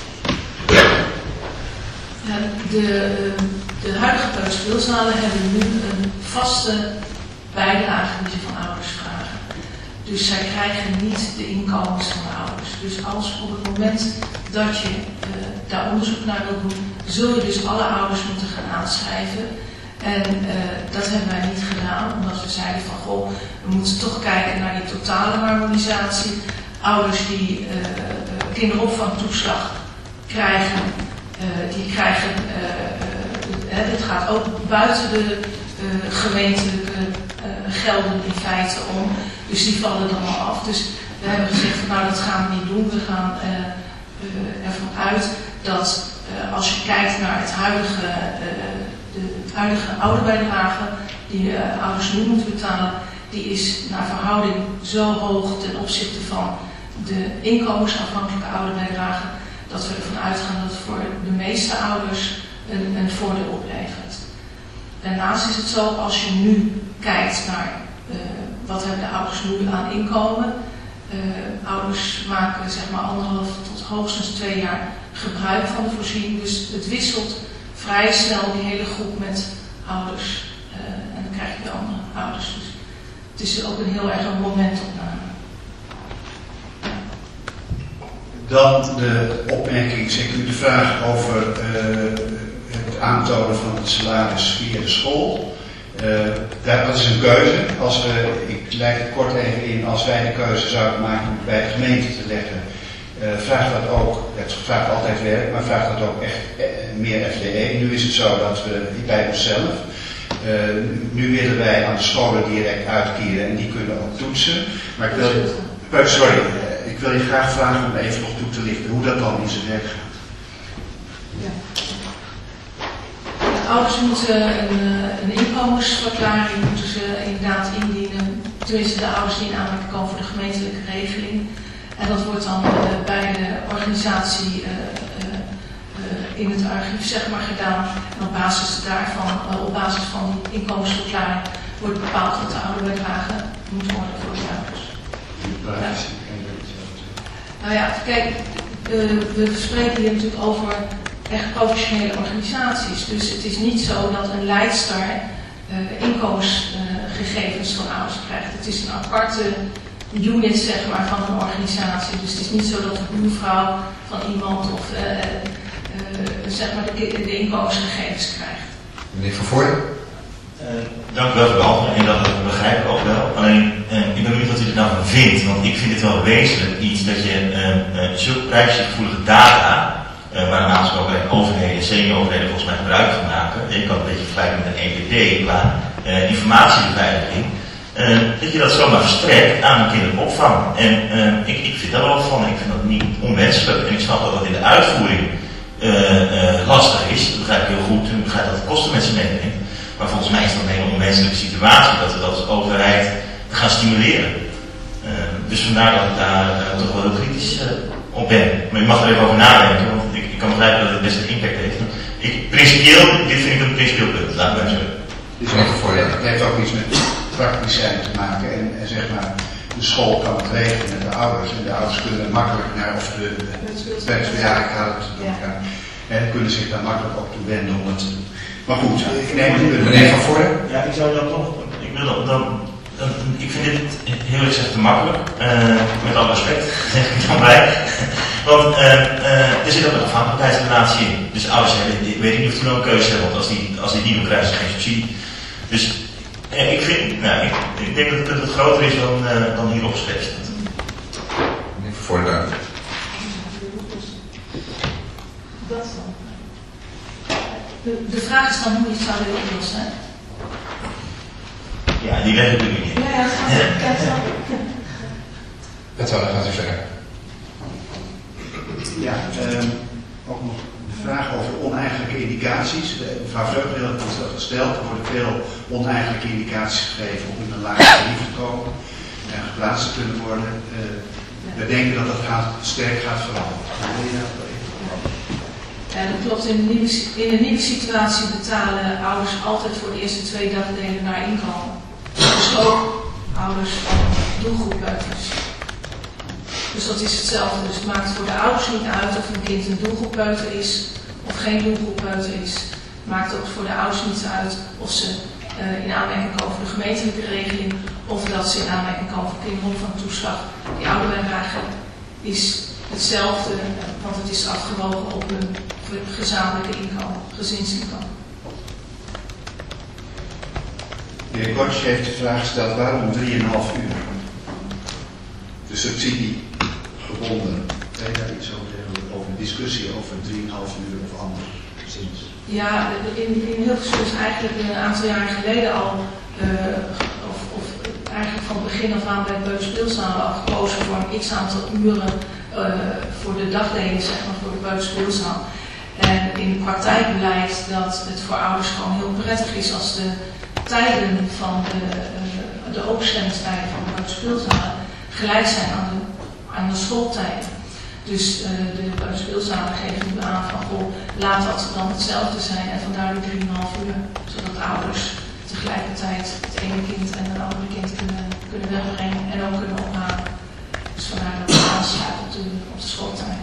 Ja, de, de huidige peuterspeelzalen hebben nu een vaste bijlage die ze van ouders vragen. Dus zij krijgen niet de inkomens van de ouders. Dus als op het moment dat je uh, daar onderzoek naar wil doen, zul je dus alle ouders moeten gaan aanschrijven. En uh, dat hebben wij niet gedaan, omdat we zeiden van goh, we moeten toch kijken naar die totale harmonisatie. ouders die uh, kinderopvangtoeslag krijgen, uh, die krijgen, uh, uh, het gaat ook buiten de uh, gemeentelijke uh, gelden in feite om, dus die vallen dan al af. Dus we hebben gezegd van nou dat gaan we niet doen, we gaan uh, uh, ervan uit dat uh, als je kijkt naar het huidige, uh, de het huidige ouderbijdrage die uh, ouders nu moeten betalen, die is naar verhouding zo hoog ten opzichte van de inkomensafhankelijke ouderbijdrage, dat we ervan uitgaan dat het voor de meeste ouders een, een voordeel oplevert. Daarnaast is het zo, als je nu kijkt naar uh, wat hebben de ouders nu aan inkomen. Uh, ouders maken zeg maar anderhalf tot hoogstens twee jaar gebruik van de voorziening. Dus het wisselt vrij snel die hele groep met ouders. Uh, en dan krijg je de andere ouders. Dus het is ook een heel erg een momentopname. Dan de opmerking, zeg u de vraag over uh, het aantonen van het salaris via de school. Uh, dat is een keuze. Als we, ik leid het kort even in, als wij de keuze zouden maken om bij de gemeente te leggen, uh, vraagt dat ook, het vraagt altijd werk, maar vraagt dat ook echt uh, meer F D E. Nu is het zo dat we bij onszelf, uh, nu willen wij aan de scholen direct uitkeren en die kunnen ook toetsen. Maar ik wil, sorry, uh, ik wil je graag vragen om even nog toe te lichten hoe dat dan in zijn werk gaat. Ja. Ouders moeten een, een inkomensverklaring moeten ze inderdaad indienen. Tenminste de ouders die in aanmerking komen voor de gemeentelijke regeling. En dat wordt dan uh, bij de organisatie uh, uh, uh, in het archief zeg maar gedaan. En op basis daarvan, uh, op basis van die inkomensverklaring wordt bepaald wat de ouderbijdrage moet worden voor de ouders. Ja. Nou ja, kijk, uh, we spreken hier natuurlijk over echt professionele organisaties. Dus het is niet zo dat een leidster uh, inkomensgegevens uh, van ouders krijgt. Het is een aparte unit zeg maar, van een organisatie. Dus het is niet zo dat een buurvrouw van iemand of uh, uh, zeg maar de, de inkomensgegevens krijgt. Meneer Van Voorde? Uh, dank u wel voor de antwoord en dat begrijp ik ook wel. Alleen, uh, ik ben benieuwd wat u er nou van vindt. Want ik vind het wel wezenlijk iets dat je uh, uh, zulke prijsgevoelige data, Uh, waar een aantal bij overheden, semi-overheden volgens mij gebruik van maken. Je kan het een beetje vergelijken met een E P D qua uh, informatiebeveiliging. Uh, dat je dat zomaar verstrekt aan een kinderopvang. En uh, ik, ik vind daar wel van. Ik vind dat niet onwenselijk. En ik snap dat dat in de uitvoering uh, uh, lastig is. Dat begrijp ik heel goed. En ik begrijp dat het kosten met zich meebrengt. Maar volgens mij is dat een hele onwenselijke situatie dat we dat als overheid gaan stimuleren. Uh, dus vandaar dat ik daar uh, toch wel heel kritisch uh, op ben. Maar je mag er even over nadenken. Want ik, ik kan begrijpen dat het best een impact heeft. Ik, principieel, dit vind ik een principieel punt. Laat me zo. Dus het heeft ook iets met prakticiteit te maken. En, en zeg maar, de school kan het regelen met de ouders. En de ouders kunnen makkelijk naar, of de, de, de ja, ik ga het doen. Ja. En kunnen zich daar makkelijk op toe wenden om het te doen. Maar goed, ik neem het punt. Meneer Van Voorde? Ja, ik zou dat toch, ik wil dat dan, dan, ik vind dit heel erg gezegd te makkelijk. Uh, met alle respect, zeg ik dan bij. Want uh, uh, er zit ook een afhankelijkheidsrelatie in. Dus ouders hebben, ik weet niet of die wel een keuze hebben, want als die, als die niet doen, krijgen ze geen subsidie. Dus uh, ik vind, nou, ik, ik denk dat het, het groter is dan, uh, dan hier opgeschreven staat. Meneer Van Voorde, dank. Dat dan. De, de vraag is dan hoe je het zou willen oplossen. Ja, die leg ik natuurlijk niet. Ja, ja, dat snap ik. Dat zal, dan gaat u verder. Ja, uh, ook nog de vraag over oneigenlijke indicaties. Uh, mevrouw Vreugdeel heeft ons dat gesteld. Er worden veel oneigenlijke indicaties gegeven om in een lager tarief te komen en geplaatst te kunnen worden. Uh, we denken dat dat gaat, sterk gaat veranderen. Ja, dat klopt. In de, nieuwe, in de nieuwe situatie betalen ouders altijd voor de eerste twee dagdelen naar inkomen. Dus ook ouders van doelgroeppeuters. Dus dat is hetzelfde. Dus het maakt voor de ouders niet uit of een kind een doelgroeppeuter is of geen doelgroeppeuter is. Het maakt ook voor de ouders niet uit of ze uh, in aanmerking komen voor de gemeentelijke regeling of dat ze in aanmerking komen voor kinderopvangtoeslag. Die ouderbijdrage is hetzelfde, want het is afgewogen op hun gezamenlijke inkomen, gezinsinkomen. De heer Kortje heeft de vraag gesteld waarom drieënhalf uur? De subsidie gebonden. Kan je daar iets over zeggen? Over een discussie over drieënhalf uur of anderszins? Ja, in, in Hilversum is eigenlijk een aantal jaren geleden al, uh, of, of eigenlijk van het begin af aan bij de peuterspeelzalen al gekozen voor een x aantal uren uh, voor de dagdelen, zeg maar, voor de peuterspeelzaal. En in de praktijk blijkt dat het voor ouders gewoon heel prettig is als de tijden van de, uh, de openstellingstijden van de peuterspeelzalen gelijk zijn aan de, aan de schooltijden. Dus uh, de peuterspeelzalen geven nu aan van, goh, laat dat dan hetzelfde zijn en vandaar de drieënhalf uur, zodat ouders tegelijkertijd het ene kind en het andere kind kunnen, kunnen wegbrengen en ook kunnen ophalen. Dus vandaar dat we aansluiten op de, op de schooltijden.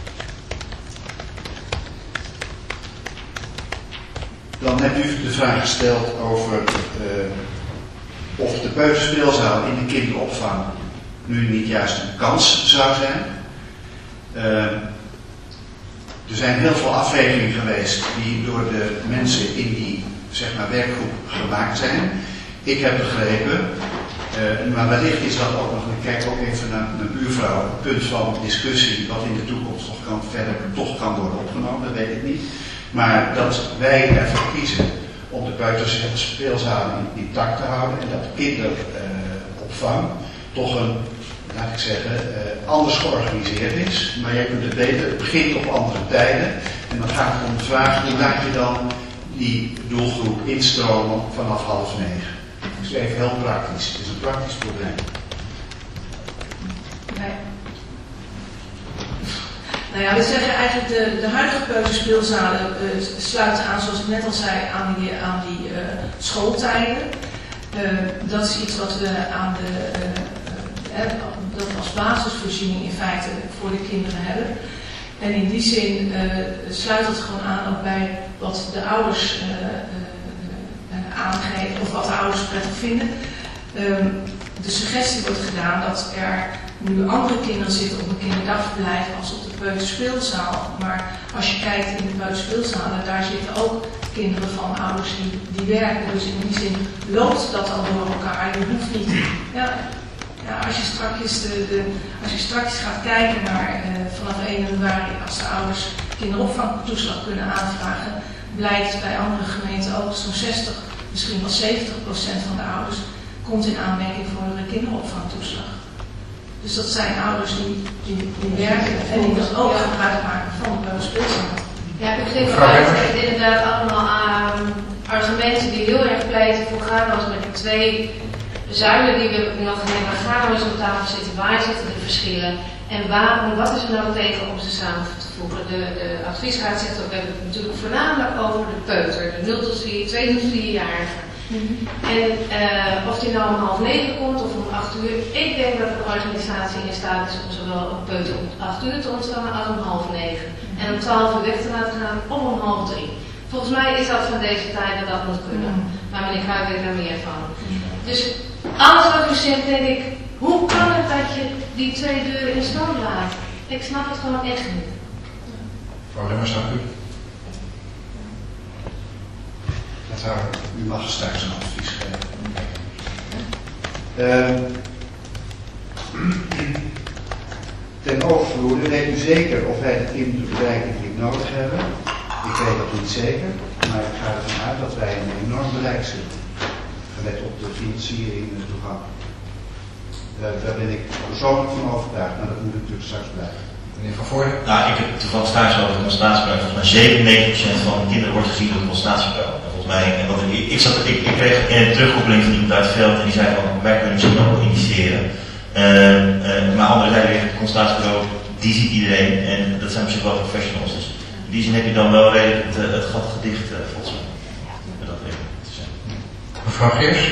Dan hebt u de vraag gesteld over uh, of de peuterspeelzaal in de kinderopvang nu niet juist een kans zou zijn. Uh, er zijn heel veel afwegingen geweest die door de mensen in die, zeg maar, werkgroep gemaakt zijn. Ik heb begrepen, uh, maar wellicht is dat ook nog, ik kijk ook even naar mijn buurvrouw, een punt van discussie wat in de toekomst nog kan, verder toch kan worden opgenomen, dat weet ik niet. Maar dat wij ervoor kiezen om de peuterspeelzalen intact te houden en dat kinderopvang uh, toch een, laat ik zeggen, uh, anders georganiseerd is. Maar jij kunt het weten, het begint op andere tijden. En dan gaat het om de vraag, hoe laat je dan die doelgroep instromen vanaf half negen. Dat is even heel praktisch. Het is een praktisch probleem. Nee. Nou ja, we zeggen eigenlijk de, de huidige peuterspeelzalen uh, sluiten aan, zoals ik net al zei, aan die, aan die uh, schooltijden. Uh, dat is iets wat we aan de, uh, uh, dat we als basisvoorziening in feite voor de kinderen hebben. En in die zin uh, sluit het gewoon aan ook bij wat de ouders uh, uh, uh, aangeven, of wat de ouders prettig vinden. Um, de suggestie wordt gedaan dat er nu andere kinderen zitten op een kinderdagverblijf als op de peuterspeelzaal. Maar als je kijkt in de peuterspeelzalen, daar zitten ook kinderen van ouders die, die werken. Dus in die zin loopt dat al door elkaar. Je hoeft niet. Ja, ja, als je straks de, de, als je straks gaat kijken naar uh, vanaf één januari, als de ouders kinderopvangtoeslag kunnen aanvragen, blijkt bij andere gemeenten ook zo'n zestig, misschien wel zeventig procent van de ouders komt in aanmerking voor een kinderopvangtoeslag. Dus dat zijn ouders die, die, die werken en die dus ook gebruik maken van de peuterspeelzaal. Ja, ik begreep het inderdaad allemaal aan argumenten die heel erg pleiten voor gaan met de twee zuilen die we nog hebben. Waar gaan we eens op tafel zitten? Waar zitten de verschillen? En waarom, wat is er nou tegen om ze samen te voegen? De, de adviesraad zegt ook, we hebben het natuurlijk voornamelijk over de peuter, de nul tot vier, twee tot vierjarige. Mm-hmm. En uh, of die nou om half negen komt of om acht uur, ik denk dat een organisatie in staat is om zowel een peuter om acht uur te ontvangen als om half negen. Mm-hmm. En om twaalf uur weg te laten gaan of om half drie. Volgens mij is dat van deze tijd dat dat moet kunnen. Mm-hmm. Maar meneer Kruijf weet daar meer van. Mm-hmm. Dus alles wat u zegt, denk ik, hoe kan het dat je die twee deuren in stand laat? Ik snap het gewoon echt niet. Mevrouw Remmers, dank u. U mag straks een advies geven. Uh, ten overvloede weet u zeker of wij de kinderen bereiken die we nodig hebben. Ik weet dat niet zeker, maar ik ga ervan uit dat wij een enorm bereik zullen. Gelet op de financiering en de toegang. Daar, daar ben ik persoonlijk van overtuigd, maar dat moet natuurlijk straks blijven. Meneer Van Voorde? Nou, ik heb toevallig stage over de concentratiespel. Volgens mij zevenennegentig procent van de kinderen wordt gezien door de concentratiespel. Volgens mij, en wat ik, ik, zat, ik, ik kreeg een terugkoppeling van iemand uit het veld en die zei van, wij kunnen misschien ook wel initiëren. Uh, uh, maar anderen zeiden weer, het concentratiespel, die ziet iedereen en dat zijn misschien wel professionals. Dus in die zin heb je dan wel redelijk het, het gat gedicht, uh, volgens mij. Dat even te zeggen. Mevrouw Geers?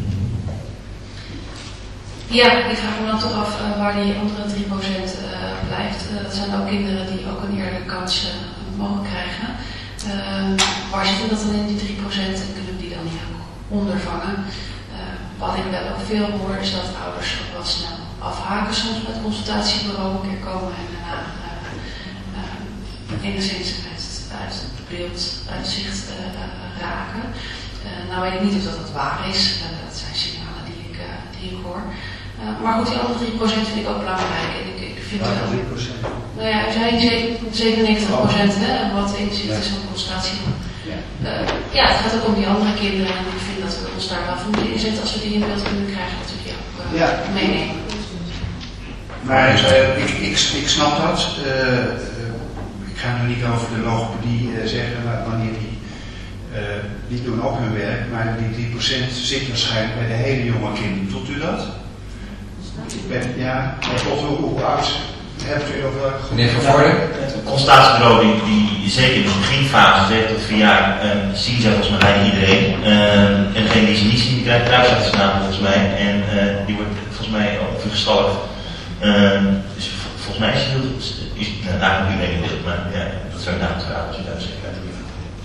Ja, ik vraag me dan toch af uh, waar die andere drie procent uh, blijft. Uh, dat zijn ook kinderen die ook een eerlijke kans uh, mogen krijgen. Uh, waar zit dat dan in, die drie procent? En kunnen we die dan niet ook ondervangen? Uh, wat ik wel ook veel hoor is dat ouders ook wel snel afhaken soms met het consultatiebureau een keer komen en daarna uh, uh, enigszins uit, uit het beeld, uit zicht uh, uh, raken. Uh, nou weet ik niet of dat het waar is. Uh, dat zijn signalen die ik, uh, die ik hoor. Uh, maar goed, die andere drie procent vind ik ook belangrijk. En ik, ik vind Ja, wel. drie procent. Nou ja, u zei zevenennegentig procent, hè, wat in zit Ja. is een constatie. Ja. Uh, ja, het gaat ook om die andere kinderen en ik vind dat we ons daar wel voor moeten inzetten als we die in beeld kunnen krijgen, dat we die ook uh, Ja. meenemen. Maar uh, ik, ik, ik snap dat. Uh, uh, ik ga nu niet over de logopedie uh, zeggen, maar wanneer die, uh, die doen ook hun werk, maar die drie procent zit waarschijnlijk bij de hele jonge kinderen. Doet u dat? Ik ben, ja, maar tot hoe, hoe oud hebt u of welke groep? Meneer Van Voorde? Het consultatiebureau, die, die zeker in de beginfase, zeker tot vier jaar, uh, zien ze volgens mij bijna iedereen. Uh, en degene die ze niet zien, die krijgt kruisartsnaam volgens mij. En uh, die wordt volgens mij ongeveer gestalkt. Uh, dus volgens mij is het heel, is het nou, daar nu een beeld, maar ja, dat zou ik nou moeten vragen als je daar zeker uit wil.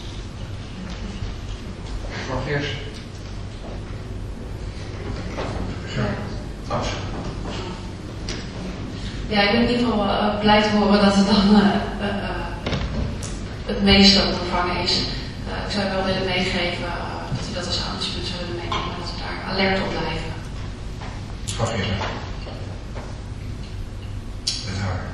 Mevrouw Geers. Absoluut. Ja, ik ben in ieder geval uh, blij te horen dat het dan uh, uh, uh, het meeste ondervangen is. Uh, ik zou wel willen meegeven uh, dat u dat als aandachtspunt zou willen meenemen en dat we daar alert op blijven. Mevrouw Geers. Wethouder.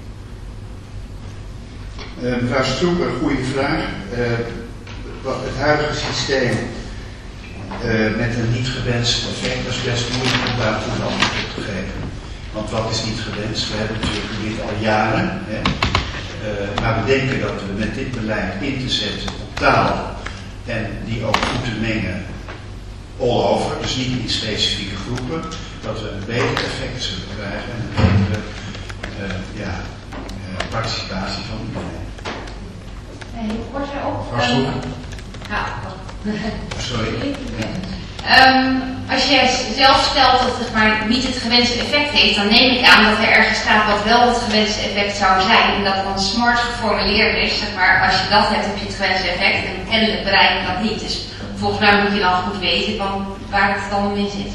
Uh, mevrouw Stroep, een goede vraag. Uh, het huidige systeem uh, met een niet gewenst effect, dat is best moeilijk om daar een antwoord op te geven. Want wat is niet gewenst? We hebben natuurlijk dit al jaren. Hè. Uh, maar we denken dat we met dit beleid in te zetten op taal en die ook goed te mengen all over, dus niet in specifieke groepen, dat we een beter effect zullen krijgen en een betere uh, ja, uh, participatie van iedereen. Nee, wordt er ook. Mevrouw Um, ja, Sorry. Um, als je zelf stelt dat het maar niet het gewenste effect heeft, dan neem ik aan dat er ergens staat wat wel het gewenste effect zou zijn. En dat dan smart geformuleerd is, zeg maar, als je dat hebt, heb je het gewenste effect. En kennelijk bereik je dat niet. Dus volgens mij moet je dan goed weten van waar het dan in zit.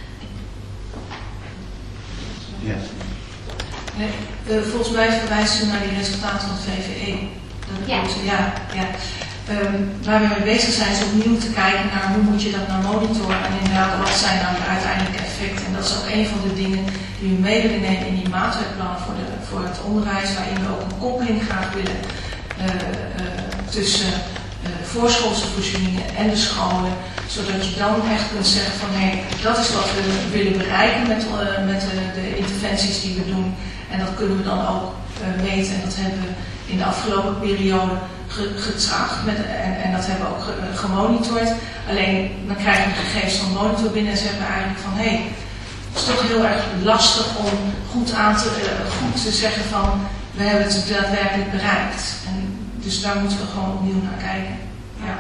Ja. Nee, uh, volgens mij verwijst u naar die resultaten van het V V E. Dat Ja. Moet, ja, ja. Um, waar we mee bezig zijn is opnieuw te kijken naar hoe moet je dat nou monitoren en inderdaad wat zijn nou de uiteindelijke effecten. En dat is ook een van de dingen die we mee willen nemen in die maatwerkplannen voor, de, voor het onderwijs, waarin we ook een koppeling graag willen uh, uh, tussen uh, voorschoolse voorzieningen en de scholen, zodat je dan echt kunt zeggen van hé, hey, dat is wat we willen bereiken met, uh, met de, de interventies die we doen. En dat kunnen we dan ook uh, meten en dat hebben we in de afgelopen periode getraagd met, en, en dat hebben we ook ge, gemonitord. Alleen dan krijgen we gegevens van monitor binnen en zeggen we eigenlijk van hé, hey, het is toch heel erg lastig om goed, aan te, uh, goed te zeggen van we hebben het daadwerkelijk bereikt. En dus daar moeten we gewoon opnieuw naar kijken. Ja.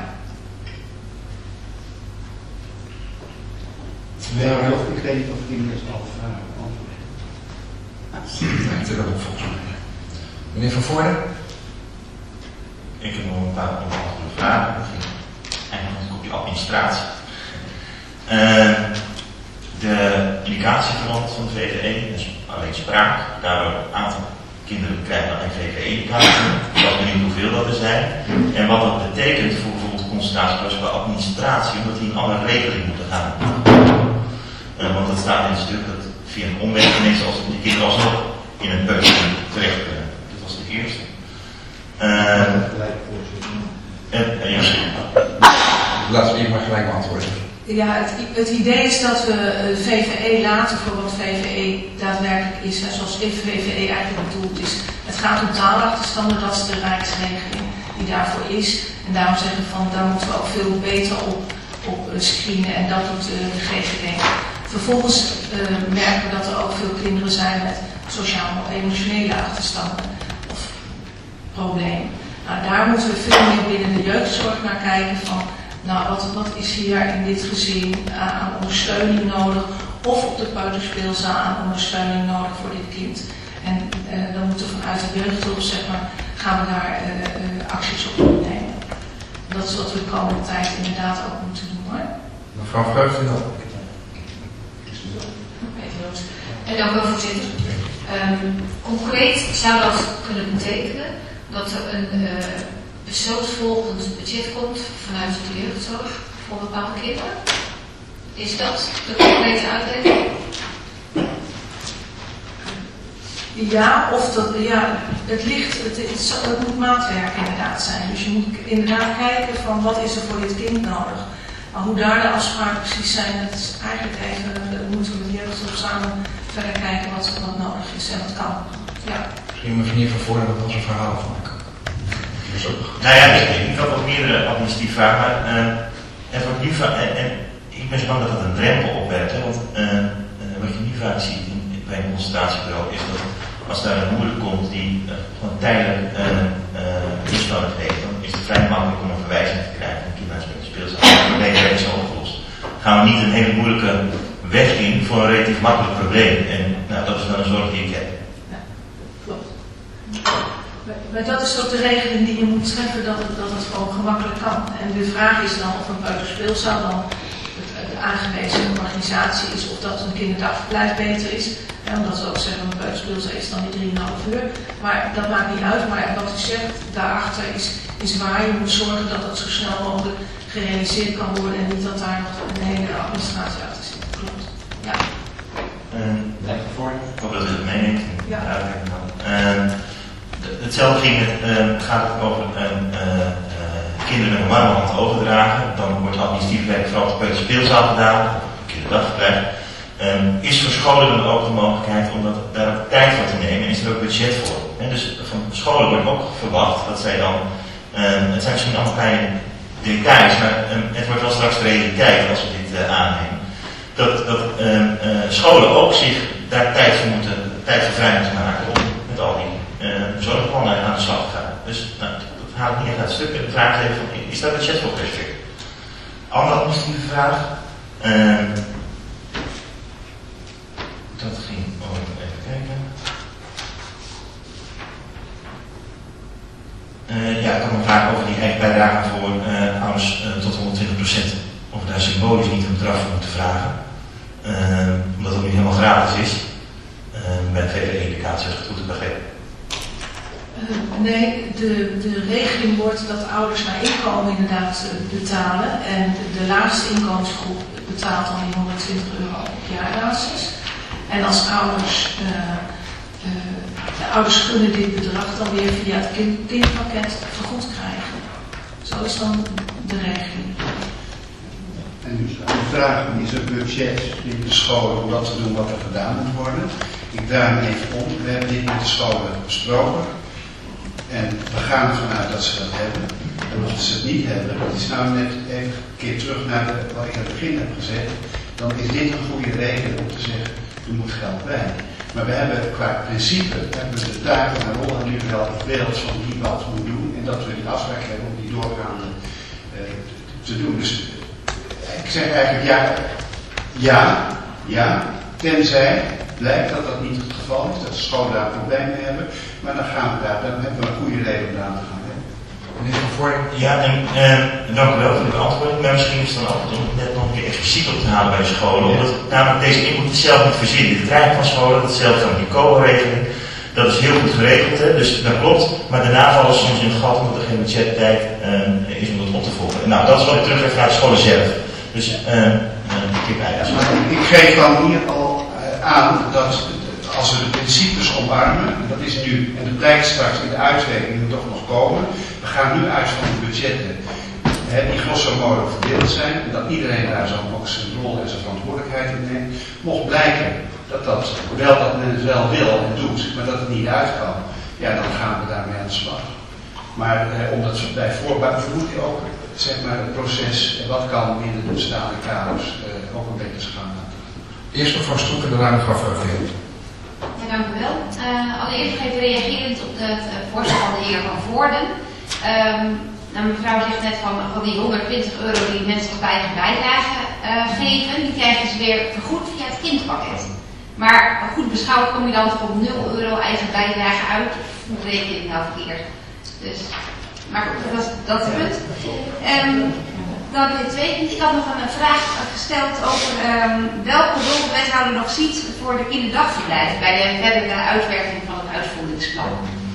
Ja, ik weet niet of iemand alle vragen beantwoorden. Nee, het is wel volgens mij. Meneer Van Voorde? Ik heb nog een paar andere vragen. Eigenlijk een kopje administratie. Uh, de indicatie verandert van de V V E, dus alleen spraak. Daardoor een aantal kinderen krijgen dan een V V E-indicatie. Ik was benieuwd hoeveel dat er zijn. En wat dat betekent voor bijvoorbeeld concentratie bij administratie, omdat die een andere regeling moeten gaan. Uh, want dat staat in het stuk dat via een omweg ineens als die kinderen alsnog in een peuter terecht kunnen. Dat was de eerste. Uh, en, en ja, laten we hier maar gelijk beantwoorden. Ja, het, het idee is dat we V V E laten voor wat V V E daadwerkelijk is. En zoals V V E eigenlijk bedoeld is. Het gaat om taalachterstanden, dat is de rijksregeling die daarvoor is. En daarom zeggen we van, daar moeten we ook veel beter op, op screenen. En dat doet uh, de G G D. Vervolgens uh, merken we dat er ook veel kinderen zijn met sociaal-emotionele achterstanden of problemen. Nou, daar moeten we veel meer binnen de jeugdzorg naar kijken van, nou, wat, wat is hier in dit gezin aan, aan ondersteuning nodig, of op de peuterspeelzaal aan ondersteuning nodig voor dit kind. En uh, dan moeten we vanuit de jeugdhulp, zeg maar, gaan we daar uh, uh, acties op nemen. Dat is wat we de komende tijd inderdaad ook moeten doen, hoor. Mevrouw Vreugd, dan. En dank u wel, voorzitter. Um, concreet zou dat kunnen betekenen dat er een uh, persoonsvolgend budget komt vanuit de jeugdzorg voor bepaalde kinderen. Is dat de concrete uitleg? Ja, of dat, ja, het ligt, het, het, het moet maatwerk inderdaad zijn. Dus je moet inderdaad kijken van wat is er voor dit kind nodig. Maar hoe daar de afspraken precies zijn, dat is eigenlijk even, dat moeten we met de jeugdzorg samen verder kijken wat, wat nodig is en wat kan. Ja. Misschien meneer Van Voorde nog wel zijn verhaal van maken. Nou ja, ik, ik had ook meerdere administratieve vragen, maar uh, het wordt nu vaak, en, en ik ben zo bang dat dat een drempel opwerpt, hè, want uh, uh, wat je nu vaak ziet in, bij een concentratiebureau is dat als daar een moeder komt die uh, gewoon tijdelijk iets nodig heeft, dan is het vrij makkelijk om een verwijzing te krijgen van kinderhuis speelzaal. Dan ben je is opgelost. Gaan we niet een hele moeilijke weg in voor een relatief makkelijk probleem. En nou, dat is wel een zorg die ik heb. Ja, klopt. Maar dat is ook de regeling die je moet treffen, dat het, dat het gewoon gemakkelijk kan. En de vraag is dan of een peuterspeelzaal dan de aangewezen organisatie is, of dat een kinderdagverblijf beter is. Ja, omdat we ook zeggen, een peuterspeelzaal is dan die drieënhalf uur. Maar dat maakt niet uit, maar wat u zegt, daarachter is, is waar. Je moet zorgen dat dat zo snel mogelijk gerealiseerd kan worden en niet dat daar nog een hele administratie achter zit. Klopt. Ja. Uh, voor, ik hoop dat u het meeneemt. Ja. Uh, hetzelfde ging het, uh, gaat het over uh, uh, kinderen met een warme hand overdragen. Dan wordt administratief werk vooral op de peuterspeelzaal gedaan, kinderdagverblijf. Um, is voor scholen dan ook de mogelijkheid om dat, daar ook tijd voor te nemen en is er ook budget voor. He, dus van scholen wordt ook verwacht dat zij dan, um, het zijn misschien allemaal kleine details, maar um, het wordt wel straks de realiteit als we dit uh, aannemen. Dat, dat um, uh, scholen ook zich daar tijd voor moeten, tijd voor vrij moeten maken om met al die uh, zorgplannen aan de slag te gaan. Dus nou, dat haal ik niet echt uit het stuk. En de vraag is even van, is daar budget voor geschikt? Andere administratieve vraag. Um, Dat ging over, even kijken. Uh, ja, ik had een vraag over die eigen bijdrage voor uh, ouders uh, tot honderdtwintig procent. Of we daar symbolisch niet een bedrag voor moeten vragen. Uh, omdat het nu helemaal gratis is. Uh, bij de V V E-indicatie, als ik het goed heb begrepen. Uh, nee, de, de regeling wordt dat ouders naar inkomen inderdaad uh, betalen. En de, de laagste inkomensgroep betaalt dan die honderdtwintig euro op jaarbasis. En als ouders, uh, uh, de ouders kunnen dit bedrag dan weer via het kind, kindpakket vergoed krijgen. Zo is dan de regeling. En dus de vraag is er budget in de scholen om dat te doen wat er gedaan moet worden. Ik draai me even om. We hebben dit met de scholen besproken. En we gaan ervan uit dat ze dat hebben. En als ze het niet hebben, dat is nou net even een keer terug naar de, wat ik aan het begin heb gezegd. Dan is dit een goede reden om te zeggen, er moet geld bij. Maar we hebben qua principe, hebben we de taken en rollen nu wel het beeld van wie wat moet doen. En dat we die afspraak hebben om die doorgaande uh, te doen. Dus ik zeg eigenlijk ja, ja, ja, tenzij blijkt dat dat niet het geval is, dat de scholen daar een probleem mee hebben. Maar dan gaan we daar, dan hebben we een goede reden om daar te gaan. Meneer Van Voorde. Ja, en uh, dank u wel voor de beantwoording. Maar misschien is het dan ook om het net nog een keer expliciet op te halen bij de scholen. Omdat namelijk deze input zelf niet verzinnen. De bedrijf van scholen, datzelfde van die C O A-regeling. Dat is heel goed geregeld, hè? Dus dat klopt. Maar daarna vallen soms in het gat omdat er geen budgettijd uh, is om dat op te volgen. Nou, dat is wat ik terug heb vanuit de scholen zelf. Dus uh, uh, kijk bij. Ja. Ik geef dan hier al uh, aan dat als we de principes omarmen, dat is nu, en dat blijkt straks in de uitwerking toch nog komen. We gaan nu uit van de budgetten hè, die grosso modo verdeeld zijn. En dat iedereen daar zo ook zijn rol en zijn verantwoordelijkheid in neemt. Mocht blijken dat dat wel dat men het wel wil en doet, maar dat het niet uit kan. Ja, dan gaan we daarmee aan de slag. Maar eh, omdat we bij voorbaat vermoed je ook zeg maar, het proces en wat kan binnen de bestaande kaders eh, ook een beetje gaan. Eerst mevrouw Stroek en daarna mevrouw Verveel. Ja, dank u wel. Uh, allereerst nog even reagerend op het uh, voorstel van de heer Van Voorden. Um, nou, mevrouw zegt net van, van die honderdtwintig euro die mensen tot eigen bijdrage uh, geven, die krijgen ze weer vergoed via het kindpakket. Maar goed beschouwd kom je dan toch op nul euro eigen bijdrage uit, of reken ik nou verkeerd. Dus, maar goed, dat was dat punt. Um, Dan het tweede, ik had nog een vraag gesteld over um, welke rol de wethouder nog ziet voor de kinderdagverblijven bij de verdere uitwerking van het uitvoeringsplan.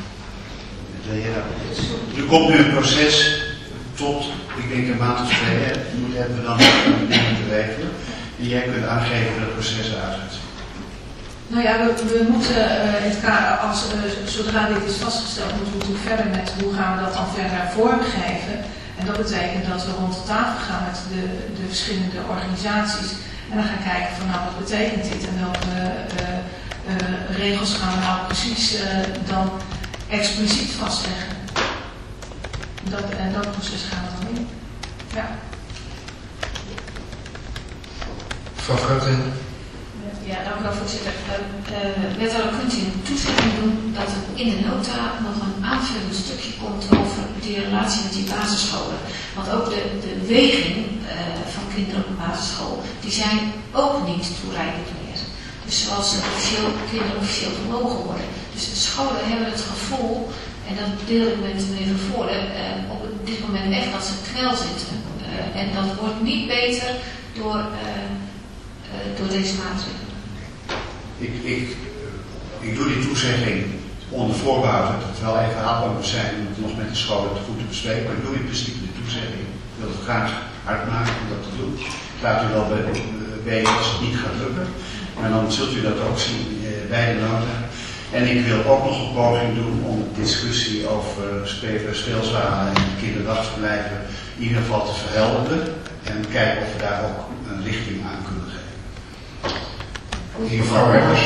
Er komt nu een proces tot, ik denk een maand of twee, hè, moet hebben we dan dingen te regelen. En jij kunt aangeven dat het proces eruit gaat zien. Nou ja, we, we moeten uh, in het kader, als, uh, zodra dit is vastgesteld, moeten we natuurlijk verder met hoe gaan we dat dan verder vormgeven. En dat betekent dat we rond de tafel gaan met de, de verschillende organisaties en dan gaan kijken van nou wat betekent dit en welke uh, uh, regels gaan we nou precies uh, dan expliciet vastleggen. Dat, en dat proces gaan we dan in. Ja. Mevrouw Groten. Ja, dank u wel, voorzitter. Uh, uh, wethouder, kunt u een toezegging doen dat er in de nota nog een aanvullend stukje komt over die relatie met die basisscholen? Want ook de, de weging uh, van kinderen op de basisschool, die zijn ook niet toereikend meer. Dus zoals de officieel, kinderen officieel mogen worden. Dus de scholen hebben het gevoel, en dat deel ik met meneer Van Voorde, uh, op dit moment echt dat ze knel zitten. Uh, en dat wordt niet beter door, uh, uh, door deze maatregelen. Ik, ik, ik doe die toezegging onder voorbouw dat het wel even haalbaar moet zijn om het nog met de scholen te goed te bespreken. Maar ik doe in principe de toezegging. Ik wil het graag hard maken om dat te doen. Ik laat u wel weten als het niet gaat lukken. Maar dan zult u dat ook zien bij de nota. En ik wil ook nog een poging doen om de discussie over speelzalen en kinderdagverblijven in ieder geval te verhelderen. En kijken of we daar ook een richting aan kunnen geven. Mevrouw Remmers.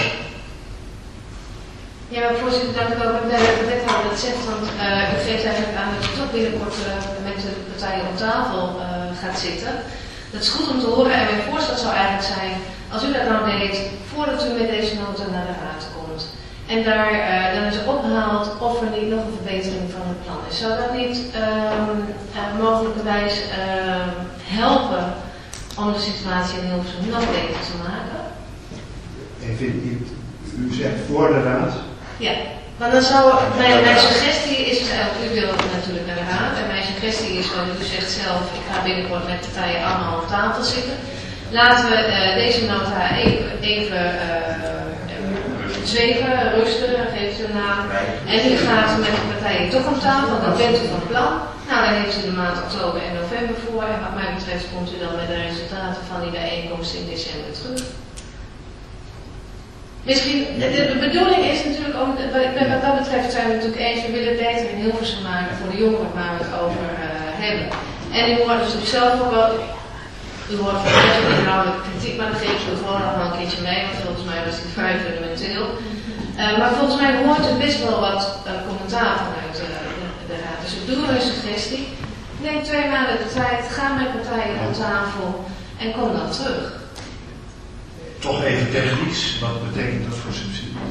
Ja, maar voorzitter, dank u wel. Ik ben blij dat de wethouder dat zegt, want uh, u geeft eigenlijk aan dat u toch binnenkort uh, met de partijen op tafel uh, gaat zitten. Dat is goed om te horen en mijn voorstel zou eigenlijk zijn, als u dat nou deed, voordat u met deze nota naar de raad komt. En daar uh, dan is opgehaald of er niet nog een verbetering van het plan is. Zou dat niet um, uh, mogelijkerwijs uh, helpen om de situatie in Hilversum nog beter te maken? Even, u zegt voor de raad? Ja, maar dan zou mijn, mijn suggestie is, u wil natuurlijk naar de raad, en mijn suggestie is, want u zegt zelf, ik ga binnenkort met partijen allemaal op tafel zitten. Laten we uh, deze nota even, even uh, zweven, rusten, geeft u een naam. En u gaat met de partijen toch op tafel, dan bent u van plan. Nou, dan heeft u de maand oktober en november voor, en wat mij betreft komt u dan met de resultaten van die bijeenkomst in december terug. Misschien, de, de bedoeling is natuurlijk, om, wat dat betreft zijn we natuurlijk eens, we willen het beter in Hilversum maken voor de jongeren waar we het over uh, hebben. En u hoort dus u zelf ook wel, u hoort van de inhoudelijke kritiek, maar dat geef ik gewoon nog wel een keertje mee, want volgens mij was die vrij fundamenteel. Uh, maar volgens mij hoort er best wel wat uh, commentaar vanuit uh, de, de raad. Dus ik doe een suggestie, neem twee maanden de tijd, ga met partijen aan tafel en kom dan terug. Toch even technisch, wat betekent dat voor subsidies?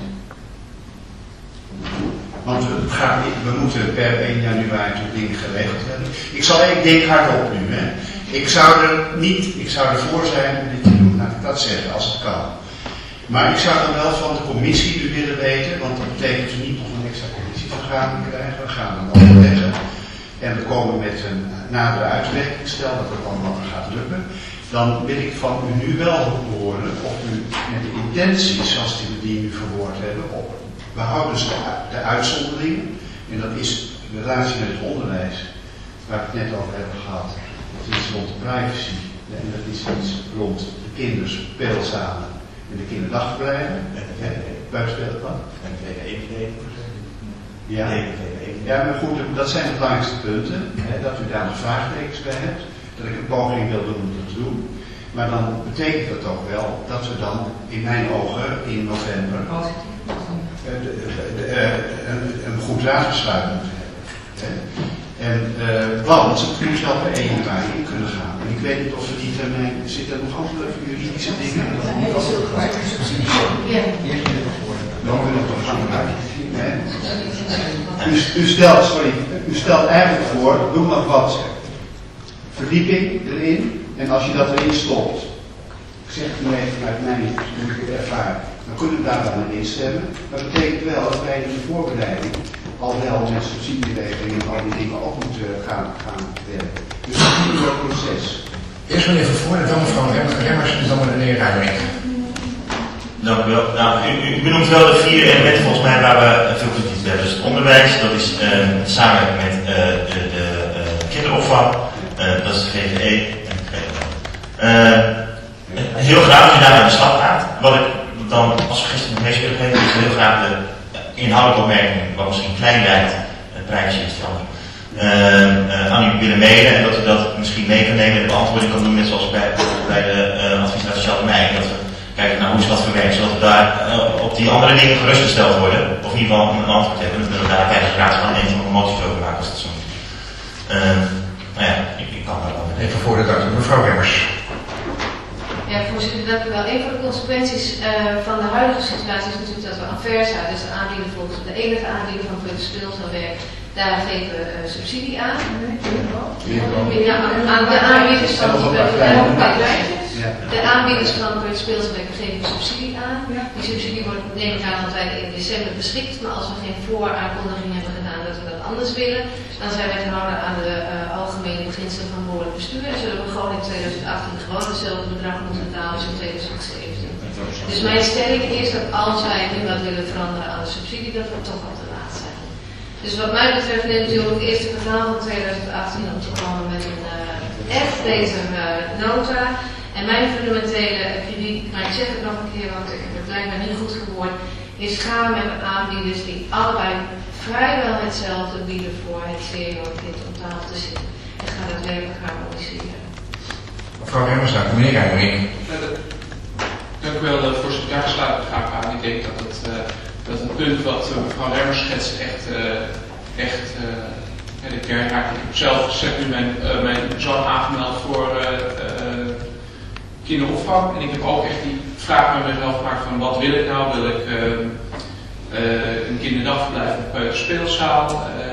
Want het gaat, we moeten per één januari toch dingen geregeld hebben. Ik zal ik denk hardop nu, hè. Ik zou er niet, ik zou ervoor zijn om dit te doen, laat ik dat zeggen, als het kan. Maar ik zou dan wel van de commissie nu willen weten, want dat betekent dus niet nog een extra commissievergadering krijgen. We gaan dan overleggen en we komen met een nadere uitwerking, stel dat het allemaal gaat lukken. Dan wil ik van u nu wel horen of u met de intenties, zoals die we die nu verwoord hebben, op behouden ze de, de uitzonderingen. En dat is de relatie met het onderwijs, waar we het net over hebben gehad. Dat is rond de privacy. En dat is iets rond de kinderspeelzalen en de kinderdagverblijven. Buitenspelen wat? En de V W E. Ja. Ja, maar goed, dat zijn de belangrijkste punten. Hè, dat u daar nog vraagtekens bij hebt. Dat ik een poging wil doen om dat te doen. Maar dan betekent dat ook wel dat we dan in mijn ogen in november uh, de, de, de, uh, een, een goed raadsbesluit moeten hebben. Hè. En, uh, want we zou per één januari in kunnen gaan. En ik weet niet of we die termijn, zitten er nog andere juridische dingen? Dat moet ook gelijk een subsidie worden. Dan kunnen we toch gaan uit. U, u stelt, sorry, u stelt eigenlijk voor, doe maar wat verdieping erin, en als je dat erin stopt, ik zeg het nu even vanuit mijn ervaring, dan kunnen we daar dan in instemmen. Maar dat betekent wel dat wij in de voorbereiding al wel met subsidieregelingen en al die dingen ook moeten gaan, gaan werken. Dus dat is een proces. Eerst meneer Vervoer, dan mevrouw Remmers en dan meneer Ruijmink. Dank u wel. Nou, u, u benoemt wel de vier elementen volgens mij waar we veel kritiek hebben. Dus het onderwijs, dat is uh, samen met uh, de, de uh, kinderopvang. Uh, dat is de G V E en het uh, heel graag dat u daar aan de slag gaat. Wat ik dan als suggestie van de meest eerlijk geven, ik heel graag de inhoudelijke opmerking, wat misschien klein lijkt, het prijsje is veranderd, uh, uh, aan u willen mailen en dat u dat misschien mee kan nemen en de beantwoording kan doen, net zoals bij, bij de uh, advies Sociaal Domein. Dat we kijken naar hoe is dat verwerkt, zodat we daar uh, op die andere dingen gerustgesteld worden, of in ieder geval een antwoord hebben. En dan kunnen we daar tijdens de raad gaan even nog moties over maken als dat zo moet. Uh, nou ja, ik, ik kan daar wel mee. Even voor de duidelijk. Mevrouw Remmers. Ja, voorzitter, dank u wel. Een van de consequenties uh, van de huidige situatie is natuurlijk dat we Anversa, dus de aanbieder volgens de enige aanbieder van speelselwerk, daar geven we uh, subsidie aan. Ja, aan de aanbieders van de aanbieders van het speelselwerk geven we subsidie aan. Die subsidie wordt, neem ik aan, altijd in december beschikt, maar als we geen vooraankondiging hebben gedaan dat we dat anders willen, dan zijn wij gehouden aan de uh, algemene beginselen van behoorlijk bestuur en zullen we gewoon in tweeduizend achttien gewoon hetzelfde bedrag moeten betalen als in tweeduizend zeventien. Dus mijn stelling is dat als wij nu wat willen veranderen aan de subsidie, dat we toch al te laat zijn. Dus wat mij betreft neemt u ook het eerste kwartaal van tweeduizend achttien om te komen met een uh, echt beter uh, nota. En mijn fundamentele kritiek, maar ik zeg het nog een keer, want ik heb het blijkbaar niet goed gehoord, is gaan met aanbieders die allebei vrijwel hetzelfde bieden voor het seniorkind om tafel te zitten. En ga dat werkelijk harmoniseren. Mevrouw Remmers, dank u. Meneer Rijmering. Dank u wel, voorzitter. Daar sluit ik graag aan. Ik denk dat het, uh, dat het punt wat uh, mevrouw Remmers schetst echt, uh, echt uh, de kern raakt. Ik heb zelf gezegd nu mijn, uh, mijn zoon aangemeld voor uh, uh, kinderopvang. En ik heb ook echt die vraag bij mezelf gemaakt van wat wil ik nou? Wil ik uh, uh, een kinderdagverblijf met peuterspeelzaal?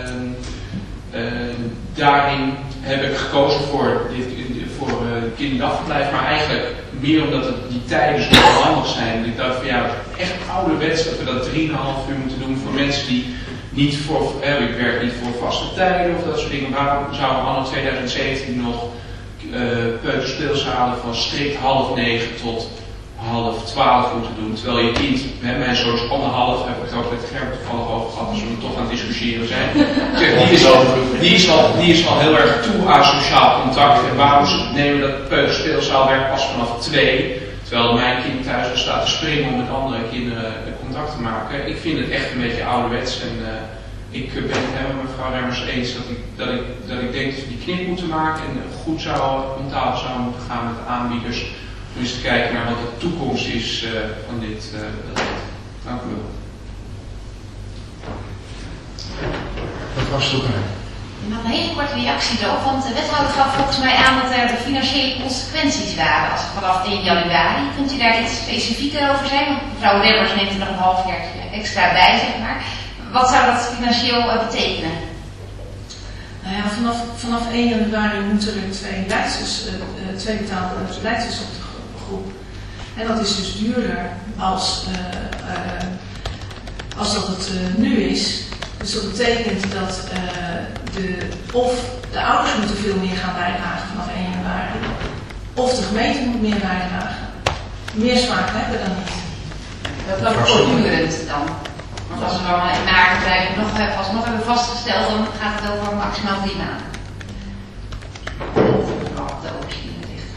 Uh, uh, daarin heb ik gekozen voor dit voor uh, kinderdagverblijf, maar eigenlijk meer omdat het die tijden zo handig zijn. En ik dacht van ja, echt ouderwets dat we dat drieënhalf uur moeten doen voor mensen die niet voor, eh, ik werk niet voor vaste tijden of dat soort dingen. Waarom zouden we anno tweeduizend zeventien nog uh, peuterspeelzalen van strikt half negen tot half twaalf moeten doen, terwijl je kind, hè, mijn zoon is anderhalf, heb ik het ook met Gerber toevallig over gehad, als we toch aan het discussiëren zijn. Zeg, die, is al, die, is al, die is al heel erg toe aan sociaal contact. En waarom nemen we dat peuterspeelzaalwerk pas vanaf twee, terwijl mijn kind thuis staat te springen om met andere kinderen contact te maken. Ik vind het echt een beetje ouderwets en uh, ik ben het helemaal met mevrouw Remmers eens dat ik, dat, ik, dat ik denk dat we die knip moeten maken en goed zou om tafel zouden moeten gaan met de aanbieders. Om eens te kijken naar wat de toekomst is uh, van dit uh, beleid. Dank u wel. Mevrouw Stoeker. Nog een hele korte reactie erop, want de wethouder gaf volgens mij aan dat er de financiële consequenties waren als vanaf één januari. Kunt u daar iets specifieker over zijn? Want mevrouw Remmers neemt er nog een half jaar extra bij, zeg maar. Wat zou dat financieel uh, betekenen? Nou ja, vanaf, vanaf één januari moeten er twee leidsters, uh, twee betaalde leidsters op de groep. En dat is dus duurder als, uh, uh, als dat het uh, nu is. Dus dat betekent dat uh, de, of de ouders moeten veel meer gaan bijdragen vanaf één januari, of de gemeente moet meer bijdragen. Meer smaak hebben we dan niet. Dat wordt voortdurend dan. Want als we dan in Maartenbedrijf nog, alsnog hebben vastgesteld, dan gaat het over maximaal drie maanden. De overzien ligt.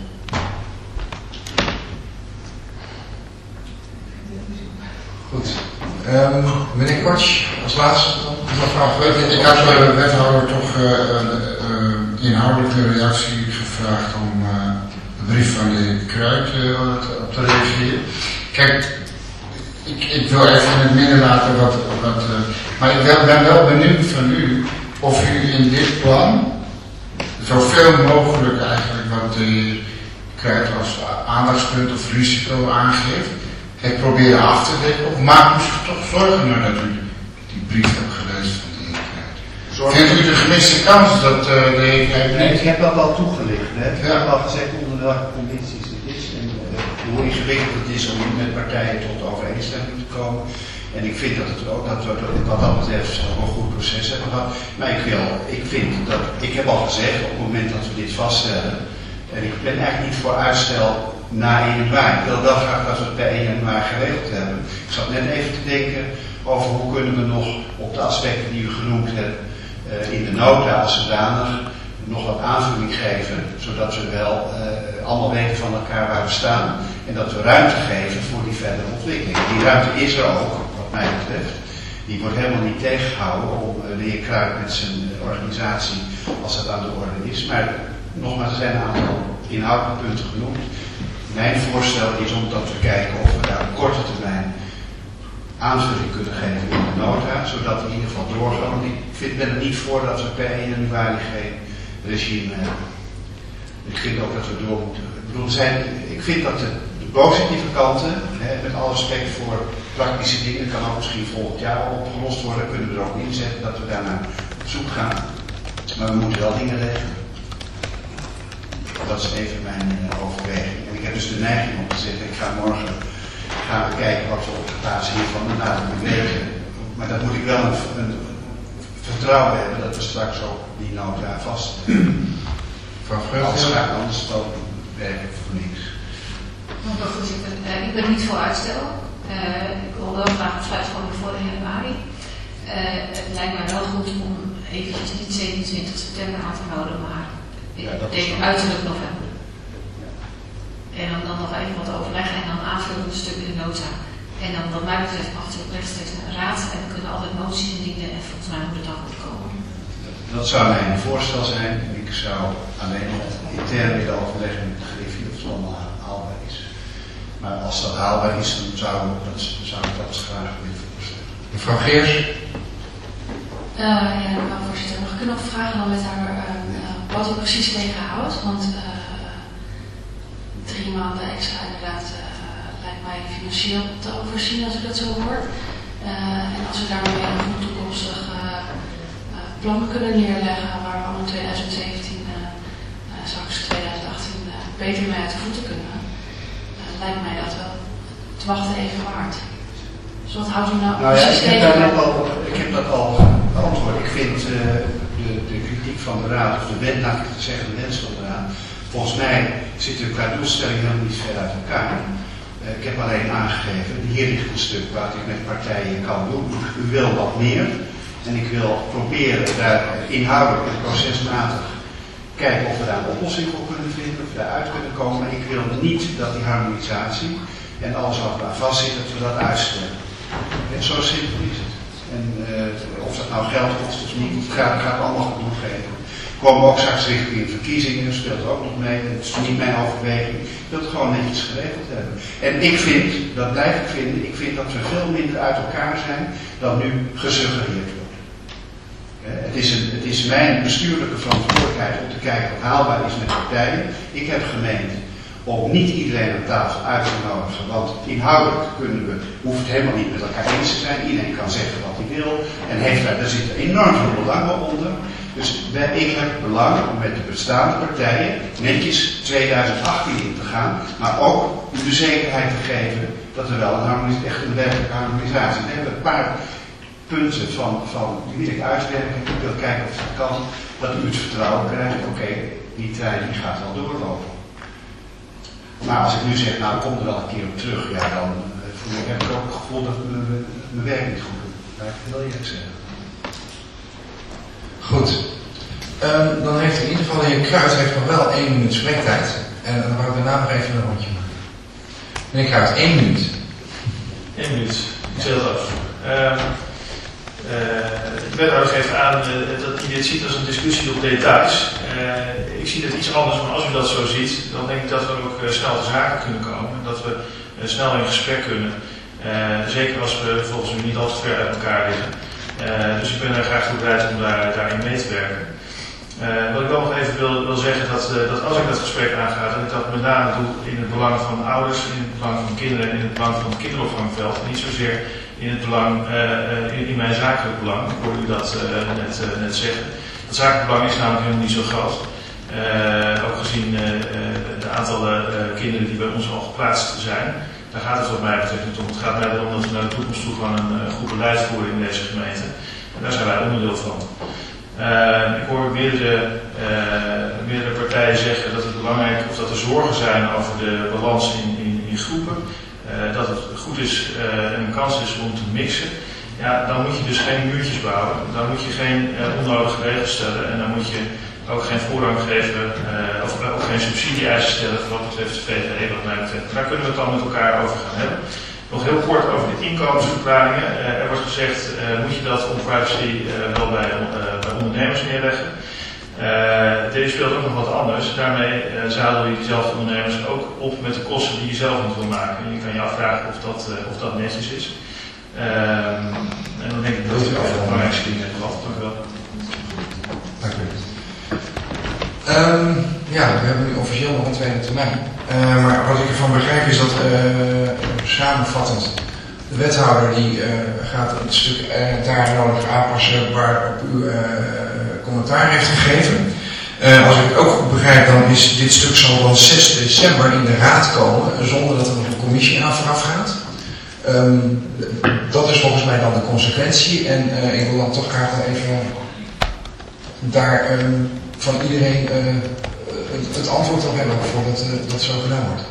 Goed. Um, meneer Kortsch, als laatste dan. Ik, ik had de wethouder toch uh, uh, inhoudelijke reactie gevraagd om uh, de brief van de heer Kruijt uh, op te reageren. Kijk, ik, ik wil even in het midden laten wat, wat uh, maar ik ben wel benieuwd van u of u in dit plan zoveel mogelijk eigenlijk wat de heer Kruijt als aandachtspunt of risico aangeeft, het proberen af te dekken, of maakt u zich toch zorgen nadat u die brief hebt gelezen van de heer Kruijt? Vindt u de gemiste kans dat uh, de heer Kruijt... Nee, ik heb dat al toegelicht. Hè. Ik ja. heb al gezegd onder welke condities het is en uh, hoe ingewikkeld het is om met partijen tot overeenstemming te komen. En ik vind dat het ook, dat we wat dat betreft een goed proces hebben gehad. Maar ik wil, ik vind dat, ik heb al gezegd op het moment dat we dit vaststellen, en ik ben eigenlijk niet voor uitstel na één januari. Ik wil wel graag dat we het bij één januari geregeld hebben. Ik zat net even te denken over hoe kunnen we nog op de aspecten die u genoemd hebt uh, in de nota als zodanig nog wat aanvulling geven, zodat we wel uh, allemaal weten van elkaar waar we staan en dat we ruimte geven voor die verdere ontwikkeling. Die ruimte is er ook, wat mij betreft. Die wordt helemaal niet tegengehouden om uh, de heer Kruijp met zijn uh, organisatie, als dat aan de orde is. Maar nogmaals, er zijn een aantal inhoudelijke punten genoemd. Mijn voorstel is om dat we kijken of we daar op korte termijn aanvulling kunnen geven in de nota, zodat we in ieder geval doorgaan. Want ik vind, ben er niet voor dat we per één januari geen regime hebben. Ik vind ook dat we door moeten. Ik bedoel, zijn, ik vind dat de, de positieve kanten, hè, met alle respect voor praktische dingen, kan ook misschien volgend jaar al opgelost worden. Kunnen we er ook inzetten dat we daarnaar op zoek gaan. Maar we moeten wel dingen regelen. Dat is even mijn uh, overweging. En ik heb dus de neiging om te zeggen, ik ga morgen gaan we kijken wat we op de basis hiervan laten bewegen. Maar dat moet ik wel een, een vertrouwen hebben dat we straks ook die nota vaststellen. Van Vreugde. Anders ga ik anders dan werken voor niks. Mevrouw voorzitter, uh, ik ben niet voor uitstel. Uh, ik wil wel graag besluiten van voor januari. Uh, het lijkt mij wel goed om eventjes niet zevenentwintig september aan te houden, maar ik ja, denk uiterlijk november. En dan, dan nog even wat overleggen en dan aanvullen een stuk in de nota. En dan wat mij betreft mag het ook rechtstreeks naar de raad en we kunnen altijd moties indienen en volgens mij moet het dan goed komen. Dat zou mijn voorstel zijn. Ik zou alleen nog intern willen overleggen met de Griffie of het allemaal haalbaar is. Maar als dat haalbaar is, dan zou, dat, zou ik dat graag willen voorstellen. Mevrouw Geers. Uh, ja, mevrouw voorzitter. Mag ik nog vragen dan met haar uh, uh, wat u precies tegenhoudt? Want uh, drie maanden extra inderdaad uh, lijkt mij financieel te overzien als ik dat zo hoor. Uh, en als we daarmee een goed toekomstig uh, uh, plan kunnen neerleggen waar we al in twintig zeventien, uh, uh, straks twintig achttien uh, beter mee uit de voeten kunnen, uh, lijkt mij dat wel te wachten even waard. Dus wat houdt u nou, nou ja, precies ik heb tegen? dat al, ik heb dat al beantwoord. Ik vind uh, de, de kritiek van de raad, of de wet, laat ik het zeggen, de wens van de raad, volgens mij zitten we qua doelstelling helemaal niet ver uit elkaar. Uh, ik heb alleen aangegeven, hier ligt een stuk wat ik met partijen kan doen. U wil wat meer. En ik wil proberen daar inhoudelijk en procesmatig kijken of we daar een oplossing voor kunnen vinden, of we daaruit kunnen komen. Maar ik wil niet dat die harmonisatie en alles wat daar vast zit, dat we dat uitstellen. En zo simpel is het. En uh, of dat nou geld kost of niet, het gaat, gaat allemaal genoeg geven. We komen ook straks richting verkiezingen, dat speelt ook nog mee. Dat is niet mijn overweging. Ik wil het gewoon netjes geregeld hebben. En ik vind, dat blijf ik vinden, ik vind dat we veel minder uit elkaar zijn dan nu gesuggereerd wordt. Het is, een, het is mijn bestuurlijke verantwoordelijkheid om te kijken wat haalbaar is met partijen. Ik heb gemeend om niet iedereen aan tafel uit te nodigen, want inhoudelijk kunnen we, hoeft het helemaal niet met elkaar eens te zijn. Iedereen kan zeggen wat hij wil en heeft daar, daar zitten enorm veel belangen onder. Dus wij, ik heb het belang om met de bestaande partijen netjes twintig achttien in te gaan, maar ook de zekerheid te geven dat er wel een harmonisatie, echt een werkelijke harmonisatie is. We hebben een paar punten van, van die wil ik uitwerken. Ik wil kijken of het kan, dat u het vertrouwen krijgt. Oké, okay, die trein die gaat wel doorlopen. Maar als ik nu zeg, nou kom er wel een keer op terug, ja dan uh, heb ik ook het gevoel dat mijn werk niet goed doet. Dat wil ik heel eerlijk zeggen. Goed. Um, dan heeft in ieder geval de heer Kruijt heeft nog wel één minuut spreektijd. En dan wou ik daarna nog even een rondje maken. Meneer Kruijt, één minuut. Eén minuut. Ik zeg het af. Um, Uh, de wethouder geeft aan uh, dat hij dit ziet als een discussie op details. Uh, ik zie het iets anders, maar als u dat zo ziet, dan denk ik dat we ook uh, snel te zaken kunnen komen. En dat we uh, snel in gesprek kunnen. Uh, zeker als we volgens u niet al te ver uit elkaar liggen. Uh, dus ik ben er graag toe bereid om daar, daarin mee te werken. Uh, wat ik wel nog even wil, wil zeggen, dat, uh, dat als ik dat gesprek aanga, dat ik dat met name doe in het belang van ouders, in het belang van kinderen en in het belang van het kinderopvangveld. En niet zozeer in het belang, uh, in, in mijn zakelijk belang. Ik hoorde u dat uh, net, uh, net zeggen. Het zakelijk belang is namelijk helemaal niet zo groot. Uh, ook gezien uh, de aantallen uh, kinderen die bij ons al geplaatst zijn. Daar gaat het wat mij betreft niet om. Het gaat mij erom dat we naar de toekomst toe van een uh, goed beleid voeren in deze gemeente. En daar zijn wij onderdeel van. Uh, ik hoor meerdere, uh, meerdere partijen zeggen dat het belangrijk of dat er zorgen zijn over de balans in, in, in groepen. Uh, dat het goed is uh, en een kans is om te mixen. Ja, dan moet je dus geen muurtjes bouwen. Dan moet je geen uh, onnodige regels stellen. En dan moet je ook geen voorrang geven, uh, of ook geen subsidie eisen stellen voor wat betreft de V V E wat mij betreft. Daar kunnen we het dan met elkaar over gaan hebben. Nog heel kort over de inkomensverklaringen. Uh, er wordt gezegd, uh, moet je dat om privacy uh, wel bij, uh, bij ondernemers neerleggen. Uh, dit speelt ook nog wat anders. Daarmee uh, zadel je diezelfde ondernemers ook op met de kosten die je zelf moet wil maken. En je kan je afvragen of dat, uh, of dat netjes is. Uh, en dan denk ik dat het wel het belangrijkste ding is. Dank u wel. Dank u. Um, ja, we hebben nu officieel nog een tweede termijn. Uh, maar wat ik ervan begrijp is dat uh, samenvattend de wethouder die uh, gaat een stuk uh, daar nodig aanpassen waarop u uh, commentaar heeft gegeven. Uh, als ik het ook goed begrijp, dan is dit stuk zal dan zes december in de raad komen zonder dat er nog een commissie aan vooraf gaat. Um, dat is volgens mij dan de consequentie en uh, ik wil dan toch graag even daar um, van iedereen uh, het, het antwoord op hebben voordat uh, dat zo gedaan wordt.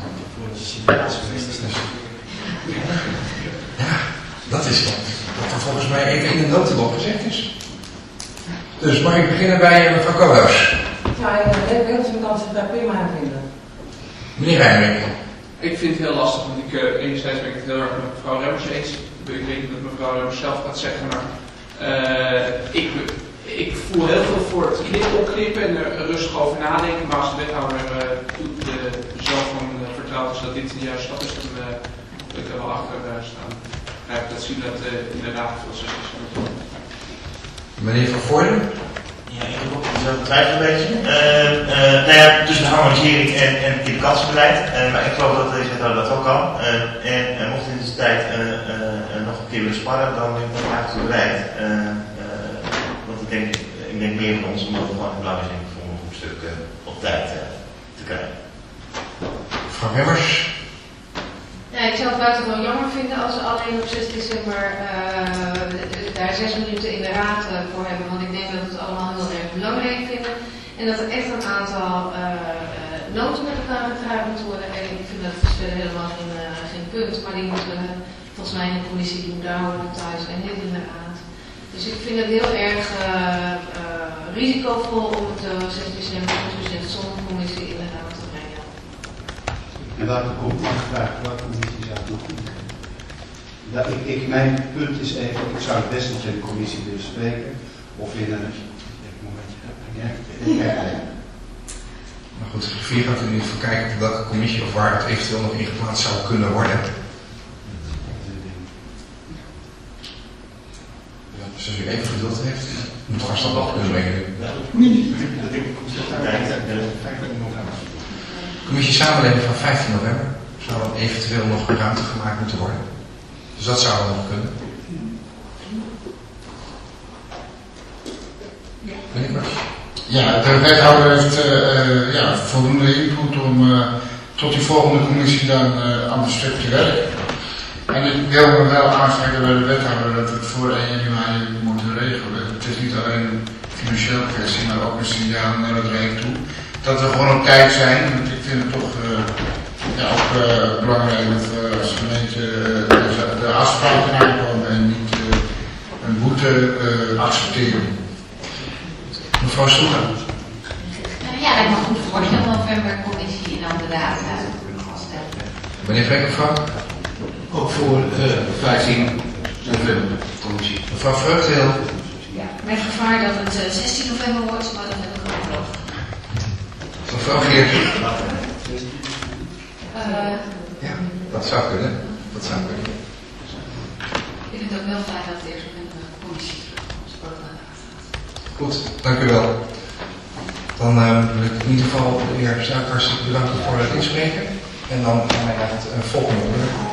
Ja, dat is wat, wat er volgens mij even in de notendop gezegd is. Dus mag ik beginnen bij uh, mevrouw Koolhuis? Ja, ik denk dat we het daar prima aan vinden. Meneer Rijnrijk. Ik vind het heel lastig, want ik, uh, enerzijds ben ik het heel erg met mevrouw Remmers eens. Ik weet niet wat mevrouw Remmers zelf gaat zeggen, maar uh, ik, ik voel heel veel voor het knippen, opknippen en er rustig over nadenken. Maar als de wethouder uh, er zelf van uh, vertrouwt is dat dit de juiste stap is, dan uh, wil ik er wel achter uh, staan. Ja, dat zien dat uh, inderdaad veel zes is. Meneer Van Voorden? Ja, ik heb ook dezelfde twijfel een beetje. Uh, uh, nou ja, tussen de harmonisering en, en het kinderkansenbeleid. Uh, maar ik geloof dat deze wethouder dat wel kan. Uh, en uh, mocht in deze tijd uh, uh, uh, nog een keer willen sparren, dan ben ik dat eigenlijk bereid. Uh, uh, want ik denk, ik denk meer van ons, omdat het gewoon belangrijk is om een goed stuk uh, op tijd uh, te krijgen. Mevrouw Remmers? Ja, ik zou het buitengewoon jammer vinden als we alleen op zes december uh, daar zes minuten in de raad uh, voor hebben. Want ik denk dat we het allemaal heel erg belangrijk vinden. En dat er echt een aantal uh, uh, noten met elkaar gedraaid moeten worden. En ik vind dat is verder helemaal geen, uh, geen punt. Maar die moeten we volgens mij in de commissie doen. Daar houden we thuis en niet in de raad. Dus ik vind het heel erg uh, uh, risicovol om het uh, zes december, zoals u zegt, zonder commissie in de raad te brengen. En welke commissie, welke commissie zou het nog goed? Ja, ik, ik, mijn punt is even, ik zou het best dat je in de commissie willen spreken, of in een... Ja, ja, ja. Maar goed, vier gaat u nu even kijken op welke commissie of waar het eventueel nog ingeplaatst zou kunnen worden. Ja, dus als u even geduld heeft, moet vast dat nog kunnen brengen. Commissie Samenleving van vijftien november zou dan eventueel nog ruimte gemaakt moeten worden. Dus dat zou dan nog kunnen. Ben ik maar. Ja, de wethouder heeft uh, ja, voldoende input om uh, tot die volgende commissie dan uh, aan het stuk te werken. En ik wil me wel aanspreken bij de wethouder dat het voor één januari moet regelen. Het is niet alleen een financiële kwestie, maar ook een signaal naar het Rijk toe. Dat we gewoon op tijd zijn, want ik vind het toch uh, ja, ook uh, belangrijk dat we als gemeente uh, de, de afspraken aankomen en niet uh, een boete uh, accepteren. Mevrouw Stoelen. Uh, ja, dat mag goed voorstellen. November commissie en dan de raad vaststellen. Meneer Vrekenvrouw? Ook voor uh, vijftien november commissie. Mevrouw Vreugdeel? Ja, met gevaar dat het uh, zestien november wordt, maar dat heb ik ook nog. Mevrouw Geert? Uh, ja, dat zou kunnen. Dat zou kunnen. Ik vind het ook wel fijn dat het eerst met de commissie terugkomt. Goed, dank u wel. Dan uh, wil ik in ieder geval de heer Zuidkast bedanken voor het inspreken. En dan gaan wij naar het uh, volgende onderwerp.